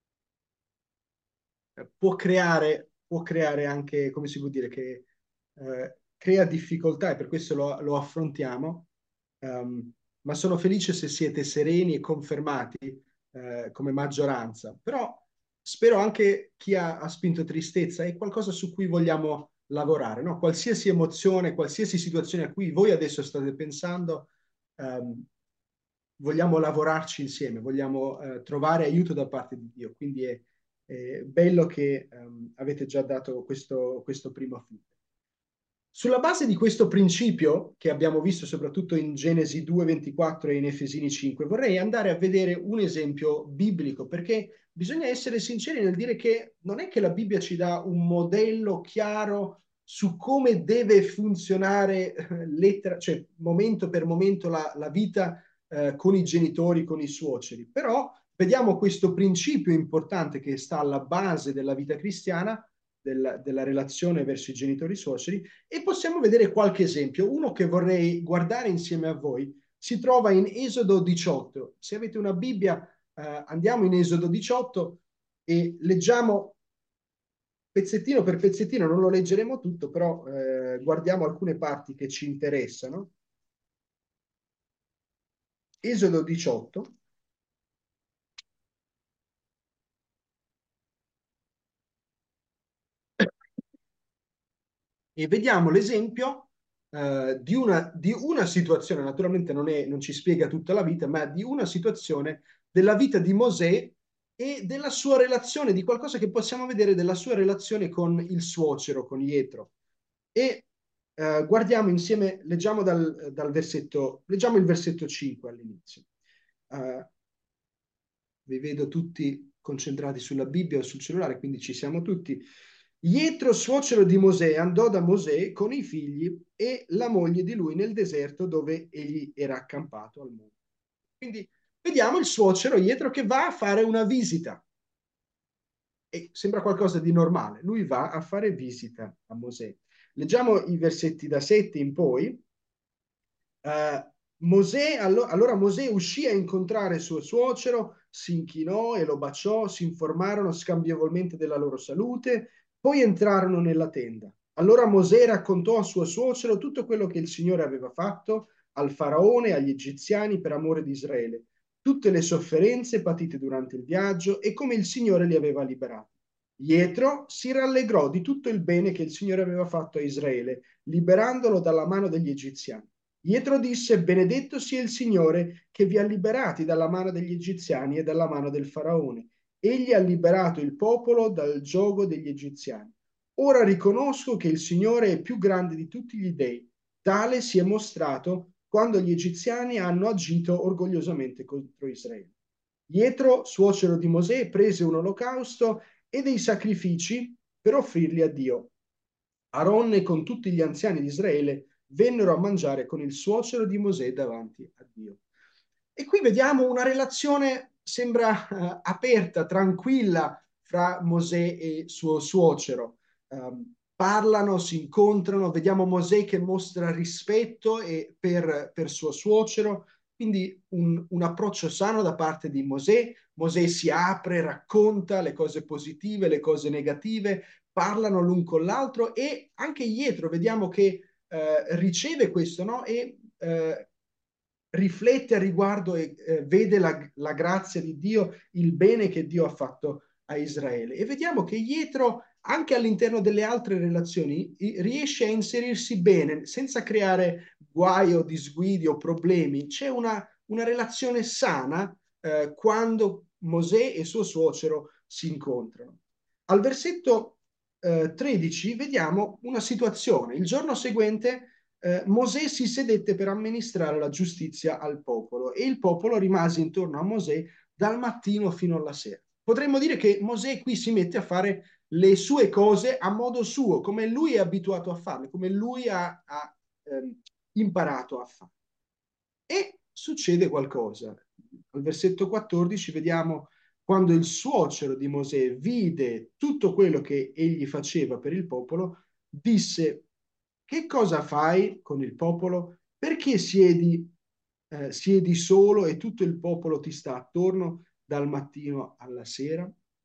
può creare, può creare anche, come si può dire, che eh, crea difficoltà e per questo lo, lo affrontiamo. Um, ma sono felice se siete sereni e confermati eh, come maggioranza. Però spero anche chi ha, ha spinto tristezza è qualcosa su cui vogliamo lavorare, no? Qualsiasi emozione, qualsiasi situazione a cui voi adesso state pensando, um, vogliamo lavorarci insieme, vogliamo eh, trovare aiuto da parte di Dio. Quindi è, è bello che um, avete già dato questo, questo primo feedback. Sulla base di questo principio, che abbiamo visto soprattutto in Genesi due ventiquattro e in Efesini cinque, vorrei andare a vedere un esempio biblico, perché bisogna essere sinceri nel dire che non è che la Bibbia ci dà un modello chiaro su come deve funzionare lettera, cioè momento per momento la, la vita eh, con i genitori, con i suoceri. Però vediamo questo principio importante che sta alla base della vita cristiana, della, della relazione verso i genitori suoceri, e possiamo vedere qualche esempio. Uno che vorrei guardare insieme a voi si trova in Esodo diciotto. Se avete una Bibbia, eh, andiamo in Esodo diciotto e leggiamo pezzettino per pezzettino, non lo leggeremo tutto, però eh, guardiamo alcune parti che ci interessano. Esodo diciotto. E vediamo l'esempio eh, di, una, di una situazione, naturalmente non, è, non ci spiega tutta la vita, ma di una situazione della vita di Mosè e della sua relazione, di qualcosa che possiamo vedere della sua relazione con il suocero, con Ietro. E eh, guardiamo insieme, leggiamo dal, dal versetto, leggiamo il versetto cinque all'inizio. Uh, vi vedo tutti concentrati sulla Bibbia o sul cellulare, quindi ci siamo tutti. Ietro, suocero di Mosè, andò da Mosè con i figli e la moglie di lui nel deserto dove egli era accampato al monte. Quindi vediamo il suocero Ietro che va a fare una visita. E sembra qualcosa di normale. Lui va a fare visita a Mosè. Leggiamo i versetti da sette in poi. Uh, Mosè, allo- allora Mosè uscì a incontrare suo suocero, si inchinò e lo baciò, si informarono scambievolmente della loro salute, poi entrarono nella tenda. Allora Mosè raccontò a suo suocero tutto quello che il Signore aveva fatto al faraone e agli egiziani per amore di Israele, tutte le sofferenze patite durante il viaggio e come il Signore li aveva liberati. Ietro si rallegrò di tutto il bene che il Signore aveva fatto a Israele, liberandolo dalla mano degli egiziani. Ietro disse: benedetto sia il Signore che vi ha liberati dalla mano degli egiziani e dalla mano del faraone. Egli ha liberato il popolo dal giogo degli egiziani. Ora riconosco che il Signore è più grande di tutti gli dei. Tale si è mostrato quando gli egiziani hanno agito orgogliosamente contro Israele. Ietro, suocero di Mosè, prese un olocausto e dei sacrifici per offrirli a Dio. Aronne con tutti gli anziani di Israele vennero a mangiare con il suocero di Mosè davanti a Dio. E qui vediamo una relazione, sembra uh, aperta, tranquilla, fra Mosè e suo suocero. Um, parlano, si incontrano, vediamo Mosè che mostra rispetto e per, per suo suocero, quindi un, un approccio sano da parte di Mosè. Mosè si apre, racconta le cose positive, le cose negative, parlano l'un con l'altro e anche Ietro vediamo che eh, riceve questo, no? E eh, riflette a riguardo e eh, vede la, la grazia di Dio, il bene che Dio ha fatto a Israele. E vediamo che Ietro, anche all'interno delle altre relazioni, riesce a inserirsi bene, senza creare guai o disguidi o problemi. C'è una, una relazione sana eh, quando Mosè e suo suocero si incontrano. Al versetto eh, tredici vediamo una situazione. Il giorno seguente eh, Mosè si sedette per amministrare la giustizia al popolo e il popolo rimase intorno a Mosè dal mattino fino alla sera. Potremmo dire che Mosè qui si mette a fare le sue cose a modo suo, come lui è abituato a farle, come lui ha, ha ehm, imparato a fare. E succede qualcosa. Al versetto quattordici vediamo quando il suocero di Mosè vide tutto quello che egli faceva per il popolo, disse: che cosa fai con il popolo? Perché siedi, eh, siedi solo e tutto il popolo ti sta attorno dal mattino alla sera?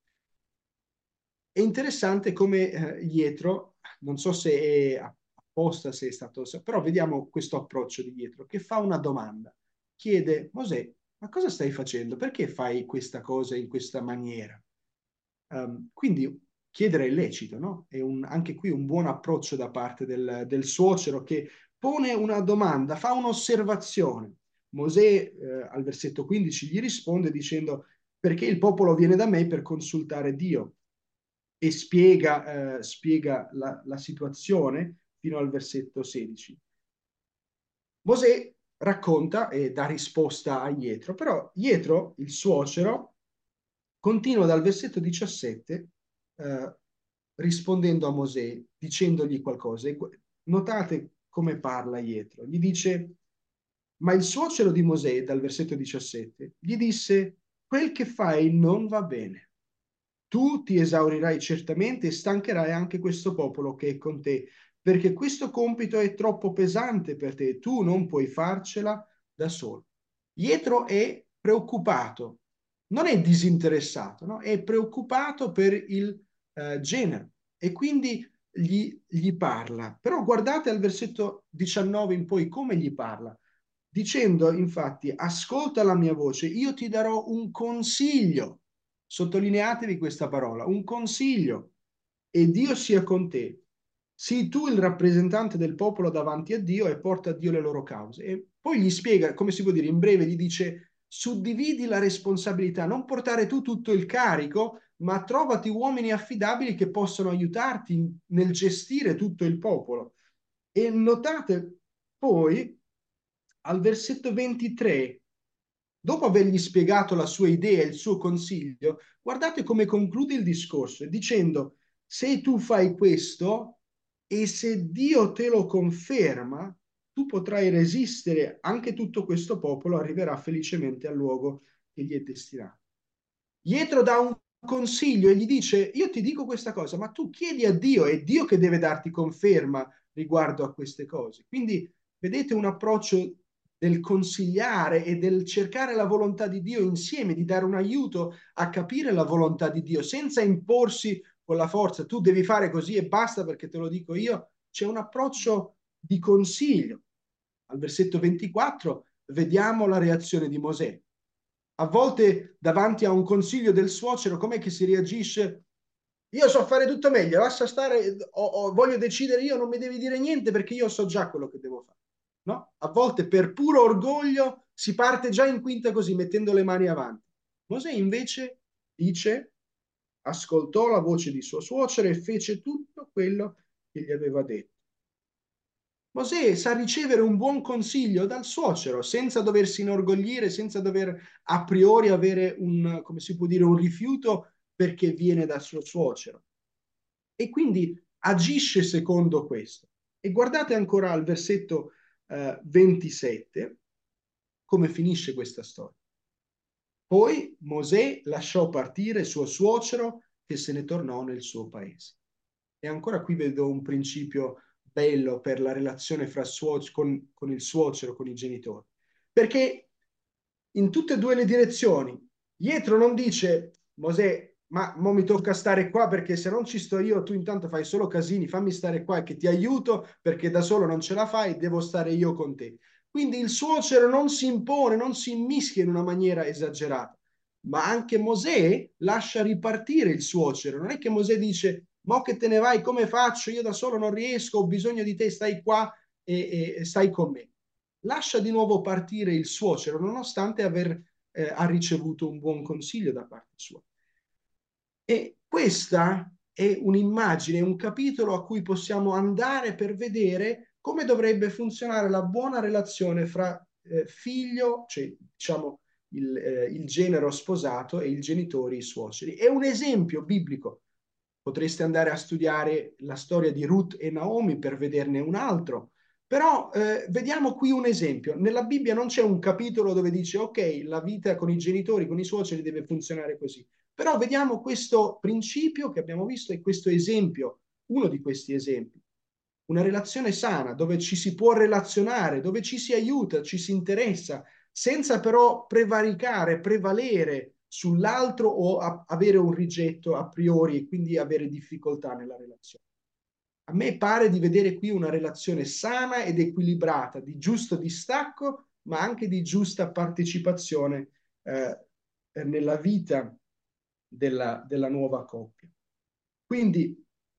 È interessante come eh, Ietro, non so se è apposta, se è stato, però vediamo questo approccio di Ietro, che fa una domanda. Chiede: Mosè, ma cosa stai facendo? Perché fai questa cosa in questa maniera? Um, quindi chiedere è lecito, no? È un, anche qui un buon approccio da parte del, del suocero che pone una domanda, fa un'osservazione. Mosè eh, al versetto quindici gli risponde dicendo perché il popolo viene da me per consultare Dio e spiega, eh, spiega la, la situazione fino al versetto sedici. Mosè racconta e dà risposta a Jetro, però Jetro, il suocero, continua dal versetto diciassette eh, rispondendo a Mosè, dicendogli qualcosa. E notate come parla Jetro. Gli dice, ma il suocero di Mosè, dal versetto diciassette, gli disse, quel che fai non va bene. Tu ti esaurirai certamente e stancherai anche questo popolo che è con te, perché questo compito è troppo pesante per te, tu non puoi farcela da solo. Jetro è preoccupato, non è disinteressato, no? È preoccupato per il eh, genere e quindi gli, gli parla. Però guardate al versetto diciannove in poi come gli parla, dicendo infatti, ascolta la mia voce, io ti darò un consiglio. Sottolineatevi questa parola, un consiglio, e Dio sia con te. Sii tu il rappresentante del popolo davanti a Dio e porta a Dio le loro cause. E poi gli spiega, come si può dire, in breve gli dice, suddividi la responsabilità, non portare tu tutto il carico, ma trovati uomini affidabili che possono aiutarti nel gestire tutto il popolo. E notate poi al versetto ventitré, dopo avergli spiegato la sua idea e il suo consiglio, guardate come conclude il discorso, dicendo, se tu fai questo e se Dio te lo conferma, tu potrai resistere, anche tutto questo popolo arriverà felicemente al luogo che gli è destinato. Jetro dà un consiglio e gli dice, io ti dico questa cosa, ma tu chiedi a Dio, è Dio che deve darti conferma riguardo a queste cose. Quindi vedete un approccio del consigliare e del cercare la volontà di Dio insieme, di dare un aiuto a capire la volontà di Dio, senza imporsi con la forza, tu devi fare così e basta perché te lo dico io. C'è un approccio di consiglio. Al versetto ventiquattro vediamo la reazione di Mosè. A volte davanti a un consiglio del suocero, com'è che si reagisce? Io so fare tutto meglio, lascia stare, o, o voglio decidere io, non mi devi dire niente perché io so già quello che devo fare. No? A volte per puro orgoglio si parte già in quinta così, mettendo le mani avanti. Mosè invece dice, ascoltò la voce di suo suocero e fece tutto quello che gli aveva detto. Mosè sa ricevere un buon consiglio dal suocero senza doversi inorgoglire, senza dover a priori avere un, come si può dire, un rifiuto perché viene dal suo suocero. E quindi agisce secondo questo. E guardate ancora al versetto eh, ventisette come finisce questa storia. Poi Mosè lasciò partire suo suocero che se ne tornò nel suo paese. E ancora qui vedo un principio bello per la relazione fra suoc- con, con il suocero, con i genitori. Perché in tutte e due le direzioni, Jetro non dice, Mosè, ma mo mi tocca stare qua perché se non ci sto io, tu intanto fai solo casini, fammi stare qua che ti aiuto perché da solo non ce la fai, devo stare io con te. Quindi il suocero non si impone, non si immischia in una maniera esagerata, ma anche Mosè lascia ripartire il suocero. Non è che Mosè dice, mo che te ne vai, come faccio? Io da solo non riesco, ho bisogno di te, stai qua e, e stai con me. Lascia di nuovo partire il suocero, nonostante aver eh, ha ricevuto un buon consiglio da parte sua. E questa è un'immagine, un capitolo a cui possiamo andare per vedere come dovrebbe funzionare la buona relazione fra eh, figlio, cioè diciamo il, eh, il genero sposato e i genitori, i suoceri. È un esempio biblico. Potreste andare a studiare la storia di Ruth e Naomi per vederne un altro. Però eh, vediamo qui un esempio. Nella Bibbia non c'è un capitolo dove dice ok, la vita con i genitori, con i suoceri deve funzionare così. Però vediamo questo principio che abbiamo visto e questo esempio, uno di questi esempi. Una relazione sana dove ci si può relazionare, dove ci si aiuta, ci si interessa, senza però prevaricare, prevalere sull'altro o a- avere un rigetto a priori e quindi avere difficoltà nella relazione. A me pare di vedere qui una relazione sana ed equilibrata, di giusto distacco, ma anche di giusta partecipazione eh, nella vita della, della nuova coppia. Quindi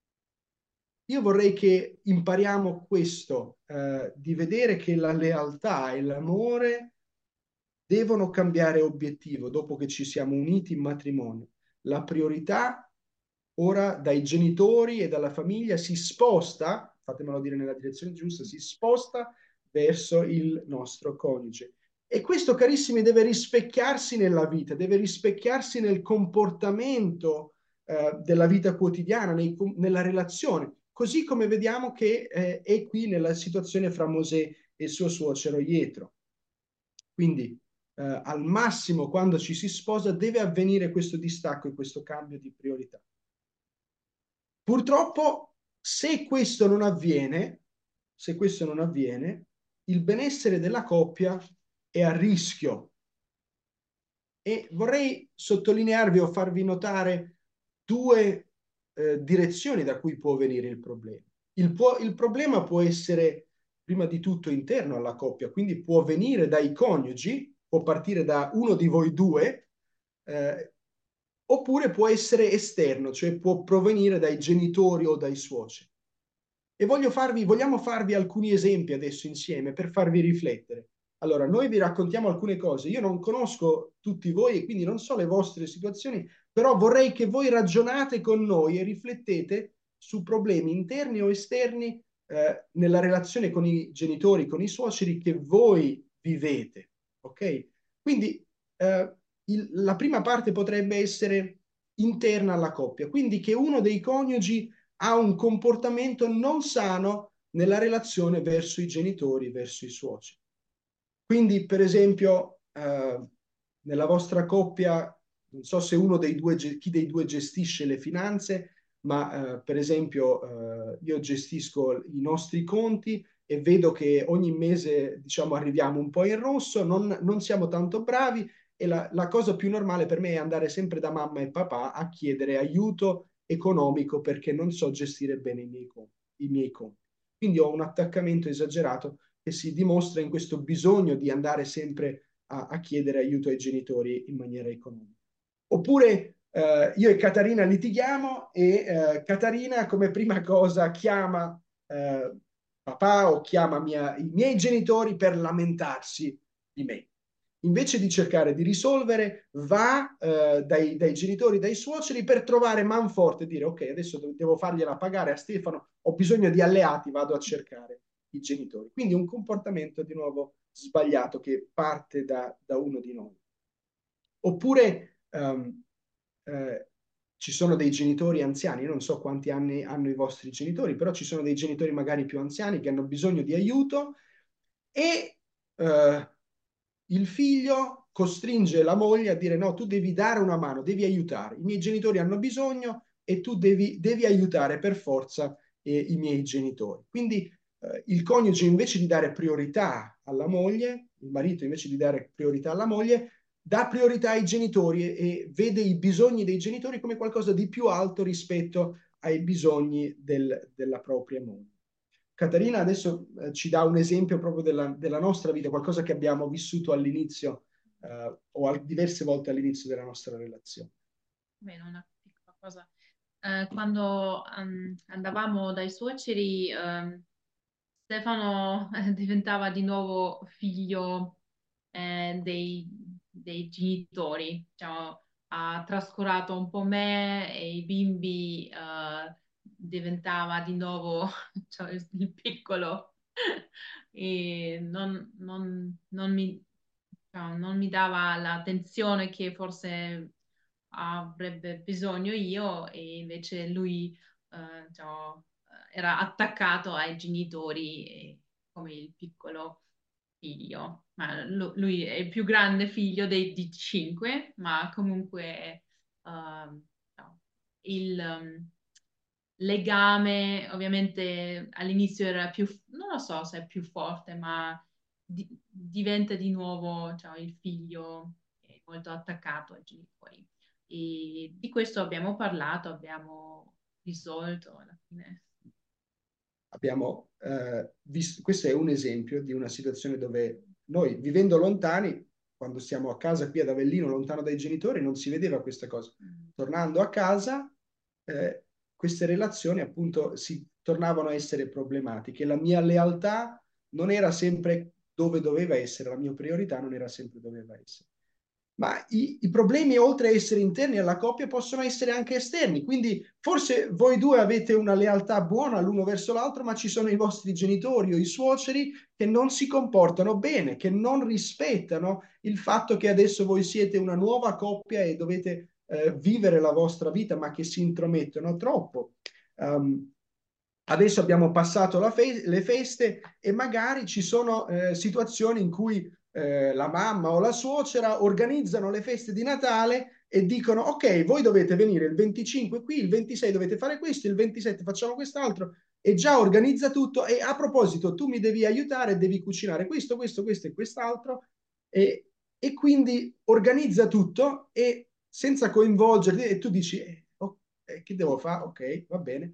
io vorrei che impariamo questo, eh, di vedere che la lealtà e l'amore devono cambiare obiettivo dopo che ci siamo uniti in matrimonio. La priorità ora dai genitori e dalla famiglia si sposta, fatemelo dire nella direzione giusta, si sposta verso il nostro coniuge. E questo, carissimi, deve rispecchiarsi nella vita, deve rispecchiarsi nel comportamento eh, della vita quotidiana, nei, nella relazione, così come vediamo che eh, è qui nella situazione fra Mosè e il suo suocero Ietro. Quindi eh, al massimo, quando ci si sposa, deve avvenire questo distacco e questo cambio di priorità. Purtroppo, se questo non avviene, se questo non avviene, il benessere della coppia è a rischio. E vorrei sottolinearvi o farvi notare due eh, direzioni da cui può venire il problema. Il, può, il problema può essere prima di tutto interno alla coppia, quindi può venire dai coniugi, può partire da uno di voi due, eh, oppure può essere esterno, cioè può provenire dai genitori o dai suoceri. E voglio farvi, vogliamo farvi alcuni esempi adesso insieme per farvi riflettere. Allora, noi vi raccontiamo alcune cose. Io non conosco tutti voi e quindi non so le vostre situazioni, però vorrei che voi ragionate con noi e riflettete su problemi interni o esterni eh, nella relazione con i genitori, con i suoceri che voi vivete. Ok? Quindi eh, il, la prima parte potrebbe essere interna alla coppia, quindi che uno dei coniugi ha un comportamento non sano nella relazione verso i genitori, verso i suoceri. Quindi, per esempio, eh, nella vostra coppia, non so se uno dei due, chi dei due gestisce le finanze, ma eh, per esempio eh, io gestisco i nostri conti e vedo che ogni mese, diciamo, arriviamo un po' in rosso, non, non siamo tanto bravi e la, la cosa più normale per me è andare sempre da mamma e papà a chiedere aiuto economico perché non so gestire bene i miei conti. I miei conti. Quindi ho un attaccamento esagerato che si dimostra in questo bisogno di andare sempre a, a chiedere aiuto ai genitori in maniera economica. Oppure eh, io e Catarina litighiamo e eh, Catarina come prima cosa chiama eh, papà o chiama mia, i miei genitori per lamentarsi di me. Invece di cercare di risolvere, va eh, dai, dai genitori, dai suoceri per trovare manforte e dire ok, adesso devo fargliela pagare a Stefano, ho bisogno di alleati, vado a cercare i genitori. Quindi un comportamento di nuovo sbagliato che parte da, da uno di noi. Oppure um, eh, ci sono dei genitori anziani, io non so quanti anni hanno i vostri genitori, però ci sono dei genitori magari più anziani che hanno bisogno di aiuto e eh, il figlio costringe la moglie a dire no, tu devi dare una mano, devi aiutare, i miei genitori hanno bisogno e tu devi, devi aiutare per forza eh, i miei genitori. Quindi eh, il coniuge invece di dare priorità alla moglie, il marito invece di dare priorità alla moglie, dà priorità ai genitori e, e vede i bisogni dei genitori come qualcosa di più alto rispetto ai bisogni del, della propria moglie. Catarina adesso eh, ci dà un esempio proprio della, della nostra vita, qualcosa che abbiamo vissuto all'inizio eh, o a, diverse volte all'inizio della nostra relazione. Bene, una piccola cosa. Eh, quando um, andavamo dai suoceri, um, Stefano eh, diventava di nuovo figlio eh, dei, dei genitori, diciamo, ha trascurato un po' me e i bimbi, eh, diventava di nuovo cioè, il piccolo e non, non, non mi, cioè, non mi dava l'attenzione che forse avrebbe bisogno io e invece lui eh, diciamo, era attaccato ai genitori e, come il piccolo figlio. Ma lu- lui è il più grande figlio dei di cinque, ma comunque uh, no, il um, legame ovviamente all'inizio era più, non lo so se è più forte, ma di- diventa di nuovo cioè, il figlio è molto attaccato ai genitori. E di questo abbiamo parlato, abbiamo risolto alla fine. Abbiamo eh, visto, questo è un esempio di una situazione dove noi, vivendo lontani, quando siamo a casa qui ad Avellino, lontano dai genitori, non si vedeva questa cosa. Tornando a casa, eh, queste relazioni appunto si tornavano a essere problematiche. La mia lealtà non era sempre dove doveva essere, la mia priorità non era sempre dove doveva essere. Ma i, i problemi, oltre a essere interni alla coppia, possono essere anche esterni. Quindi forse voi due avete una lealtà buona l'uno verso l'altro, ma ci sono i vostri genitori o i suoceri che non si comportano bene, che non rispettano il fatto che adesso voi siete una nuova coppia e dovete eh, vivere la vostra vita, ma che si intromettono troppo. Um, Adesso abbiamo passato la fe le feste e magari ci sono eh, situazioni in cui eh, la mamma o la suocera organizzano le feste di Natale e dicono ok, voi dovete venire il venticinque qui, il ventisei dovete fare questo, il ventisette facciamo quest'altro, e già organizza tutto. E a proposito, tu mi devi aiutare, devi cucinare questo, questo, questo e quest'altro, e, e quindi organizza tutto e senza coinvolgerti, e tu dici eh, oh, eh, che devo fare? Ok, va bene.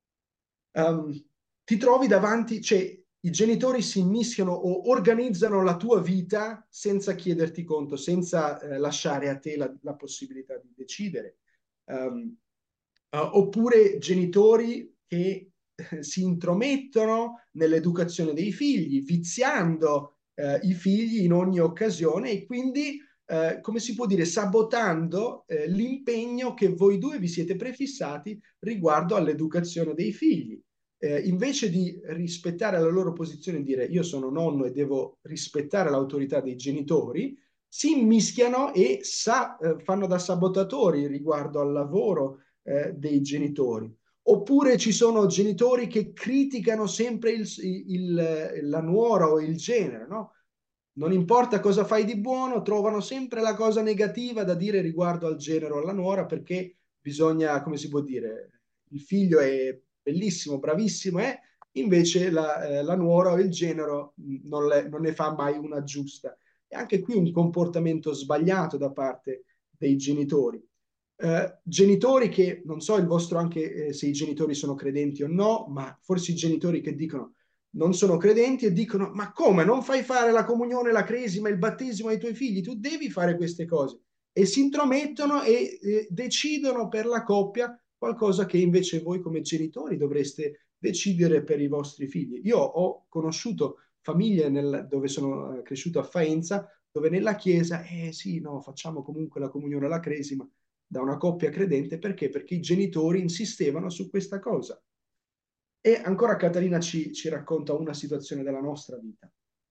Um, ti trovi davanti, cioè i genitori si immischiano o organizzano la tua vita senza chiederti conto, senza eh, lasciare a te la, la possibilità di decidere. Um, uh, oppure genitori che eh, si intromettono nell'educazione dei figli, viziando eh, i figli in ogni occasione e quindi, eh, come si può dire, sabotando eh, l'impegno che voi due vi siete prefissati riguardo all'educazione dei figli. Eh, invece di rispettare la loro posizione e dire io sono nonno e devo rispettare l'autorità dei genitori, si mischiano e sa, eh, fanno da sabotatori riguardo al lavoro eh, dei genitori. Oppure ci sono genitori che criticano sempre il, il, la nuora o il genere, no? Non importa cosa fai di buono, trovano sempre la cosa negativa da dire riguardo al genere o alla nuora, perché bisogna, come si può dire, il figlio è bellissimo, bravissimo, eh? Invece la, eh, la nuora o il genero non, le, non ne fa mai una giusta. E anche qui un comportamento sbagliato da parte dei genitori. Eh, genitori che, non so il vostro anche eh, se i genitori sono credenti o no, ma forse i genitori che dicono non sono credenti e dicono ma come non fai fare la comunione, la cresima, il battesimo ai tuoi figli? Tu devi fare queste cose. E si intromettono e eh, decidono per la coppia qualcosa che invece voi come genitori dovreste decidere per i vostri figli. Io ho conosciuto famiglie nel, dove sono cresciuto a Faenza, dove nella chiesa, eh sì, no, facciamo comunque la comunione, la cresima da una coppia credente, perché? Perché i genitori insistevano su questa cosa. E ancora Caterina ci, ci racconta una situazione della nostra vita.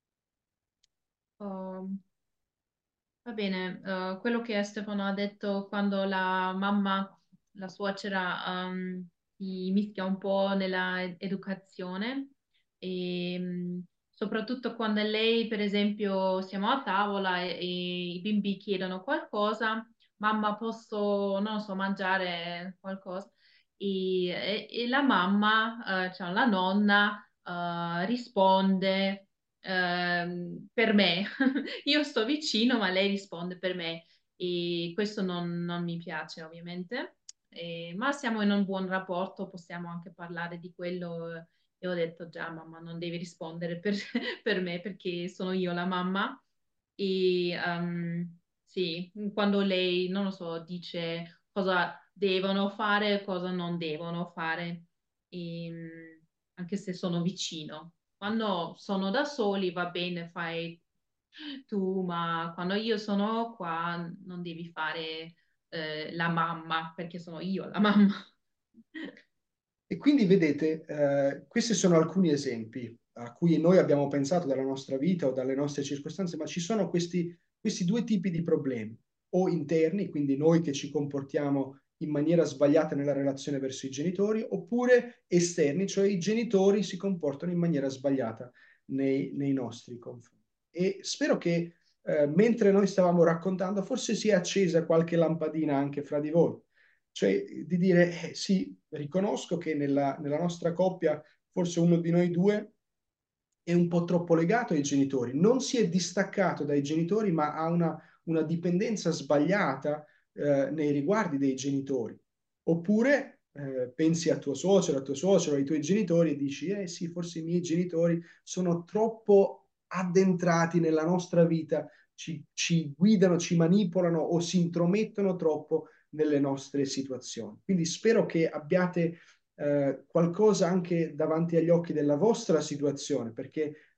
Oh, va bene, uh, quello che Stefano ha detto quando la mamma, la suocera, um, si mischia un po' nella ed- educazione e um, soprattutto quando lei, per esempio, siamo a tavola e, e i bimbi chiedono qualcosa, mamma posso, non so, mangiare qualcosa? E, e- e la mamma, eh, cioè la nonna, eh, risponde ehm, per me. Io sto vicino, ma lei risponde per me e questo non, non mi piace ovviamente. Eh, ma siamo in un buon rapporto, possiamo anche parlare di quello. E ho detto già, mamma, non devi rispondere per, per me perché sono io la mamma. E ehm, sì, quando lei, non lo so, dice cosa devono fare e cosa non devono fare, e, anche se sono vicino. Quando sono da soli va bene, fai tu, ma quando io sono qua non devi fare eh, la mamma, perché sono io la mamma. E quindi vedete, eh, questi sono alcuni esempi a cui noi abbiamo pensato dalla nostra vita o dalle nostre circostanze, ma ci sono questi, questi due tipi di problemi, o interni, quindi noi che ci comportiamo in maniera sbagliata nella relazione verso i genitori, oppure esterni, cioè i genitori si comportano in maniera sbagliata nei, nei nostri confronti. E spero che eh, mentre noi stavamo raccontando, forse si è accesa qualche lampadina anche fra di voi, cioè di dire eh, sì, riconosco che nella, nella nostra coppia forse uno di noi due è un po' troppo legato ai genitori, non si è distaccato dai genitori, ma ha una, una dipendenza sbagliata eh, nei riguardi dei genitori. Oppure eh, pensi a tua suocera, a tuo suocero, ai tuoi genitori e dici, eh sì, forse i miei genitori sono troppo addentrati nella nostra vita, ci, ci guidano, ci manipolano o si intromettono troppo nelle nostre situazioni. Quindi spero che abbiate eh, qualcosa anche davanti agli occhi della vostra situazione, perché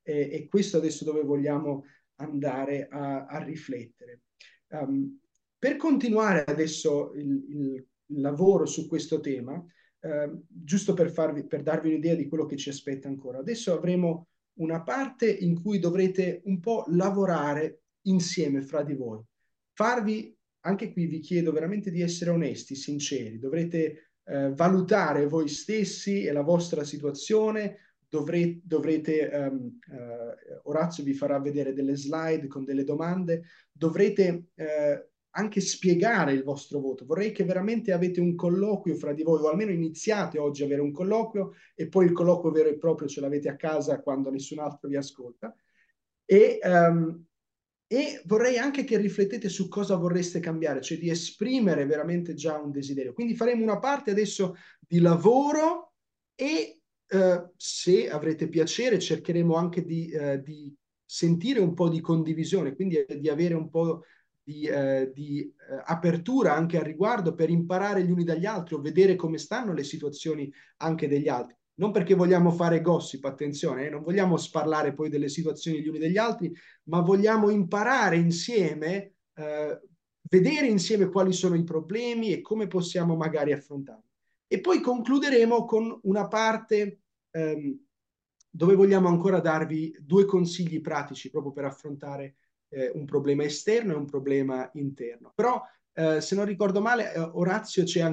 e, e questo adesso dove vogliamo andare a, a riflettere. Um, per continuare adesso il, il, il lavoro su questo tema, eh, giusto per, farvi, per darvi un'idea di quello che ci aspetta ancora, adesso avremo una parte in cui dovrete un po' lavorare insieme fra di voi. Farvi, anche qui vi chiedo veramente di essere onesti, sinceri, dovrete eh, valutare voi stessi e la vostra situazione, dovrete, dovrete um, uh, Orazio vi farà vedere delle slide con delle domande, dovrete eh, anche spiegare il vostro voto. Vorrei che veramente avete un colloquio fra di voi, o almeno iniziate oggi a avere un colloquio e poi il colloquio vero e proprio ce l'avete a casa quando nessun altro vi ascolta. E, um, e vorrei anche che riflettete su cosa vorreste cambiare, cioè di esprimere veramente già un desiderio. Quindi faremo una parte adesso di lavoro e uh, se avrete piacere cercheremo anche di, uh, di sentire un po' di condivisione, quindi di avere un po' di, eh, di eh, apertura anche al riguardo per imparare gli uni dagli altri o vedere come stanno le situazioni anche degli altri. Non perché vogliamo fare gossip, attenzione, eh, non vogliamo sparlare poi delle situazioni gli uni degli altri, ma vogliamo imparare insieme, eh, vedere insieme quali sono i problemi e come possiamo magari affrontarli. E poi concluderemo con una parte ehm, dove vogliamo ancora darvi due consigli pratici proprio per affrontare eh, un problema esterno e un problema interno. Però, eh, se non ricordo male, eh, Orazio c'è anche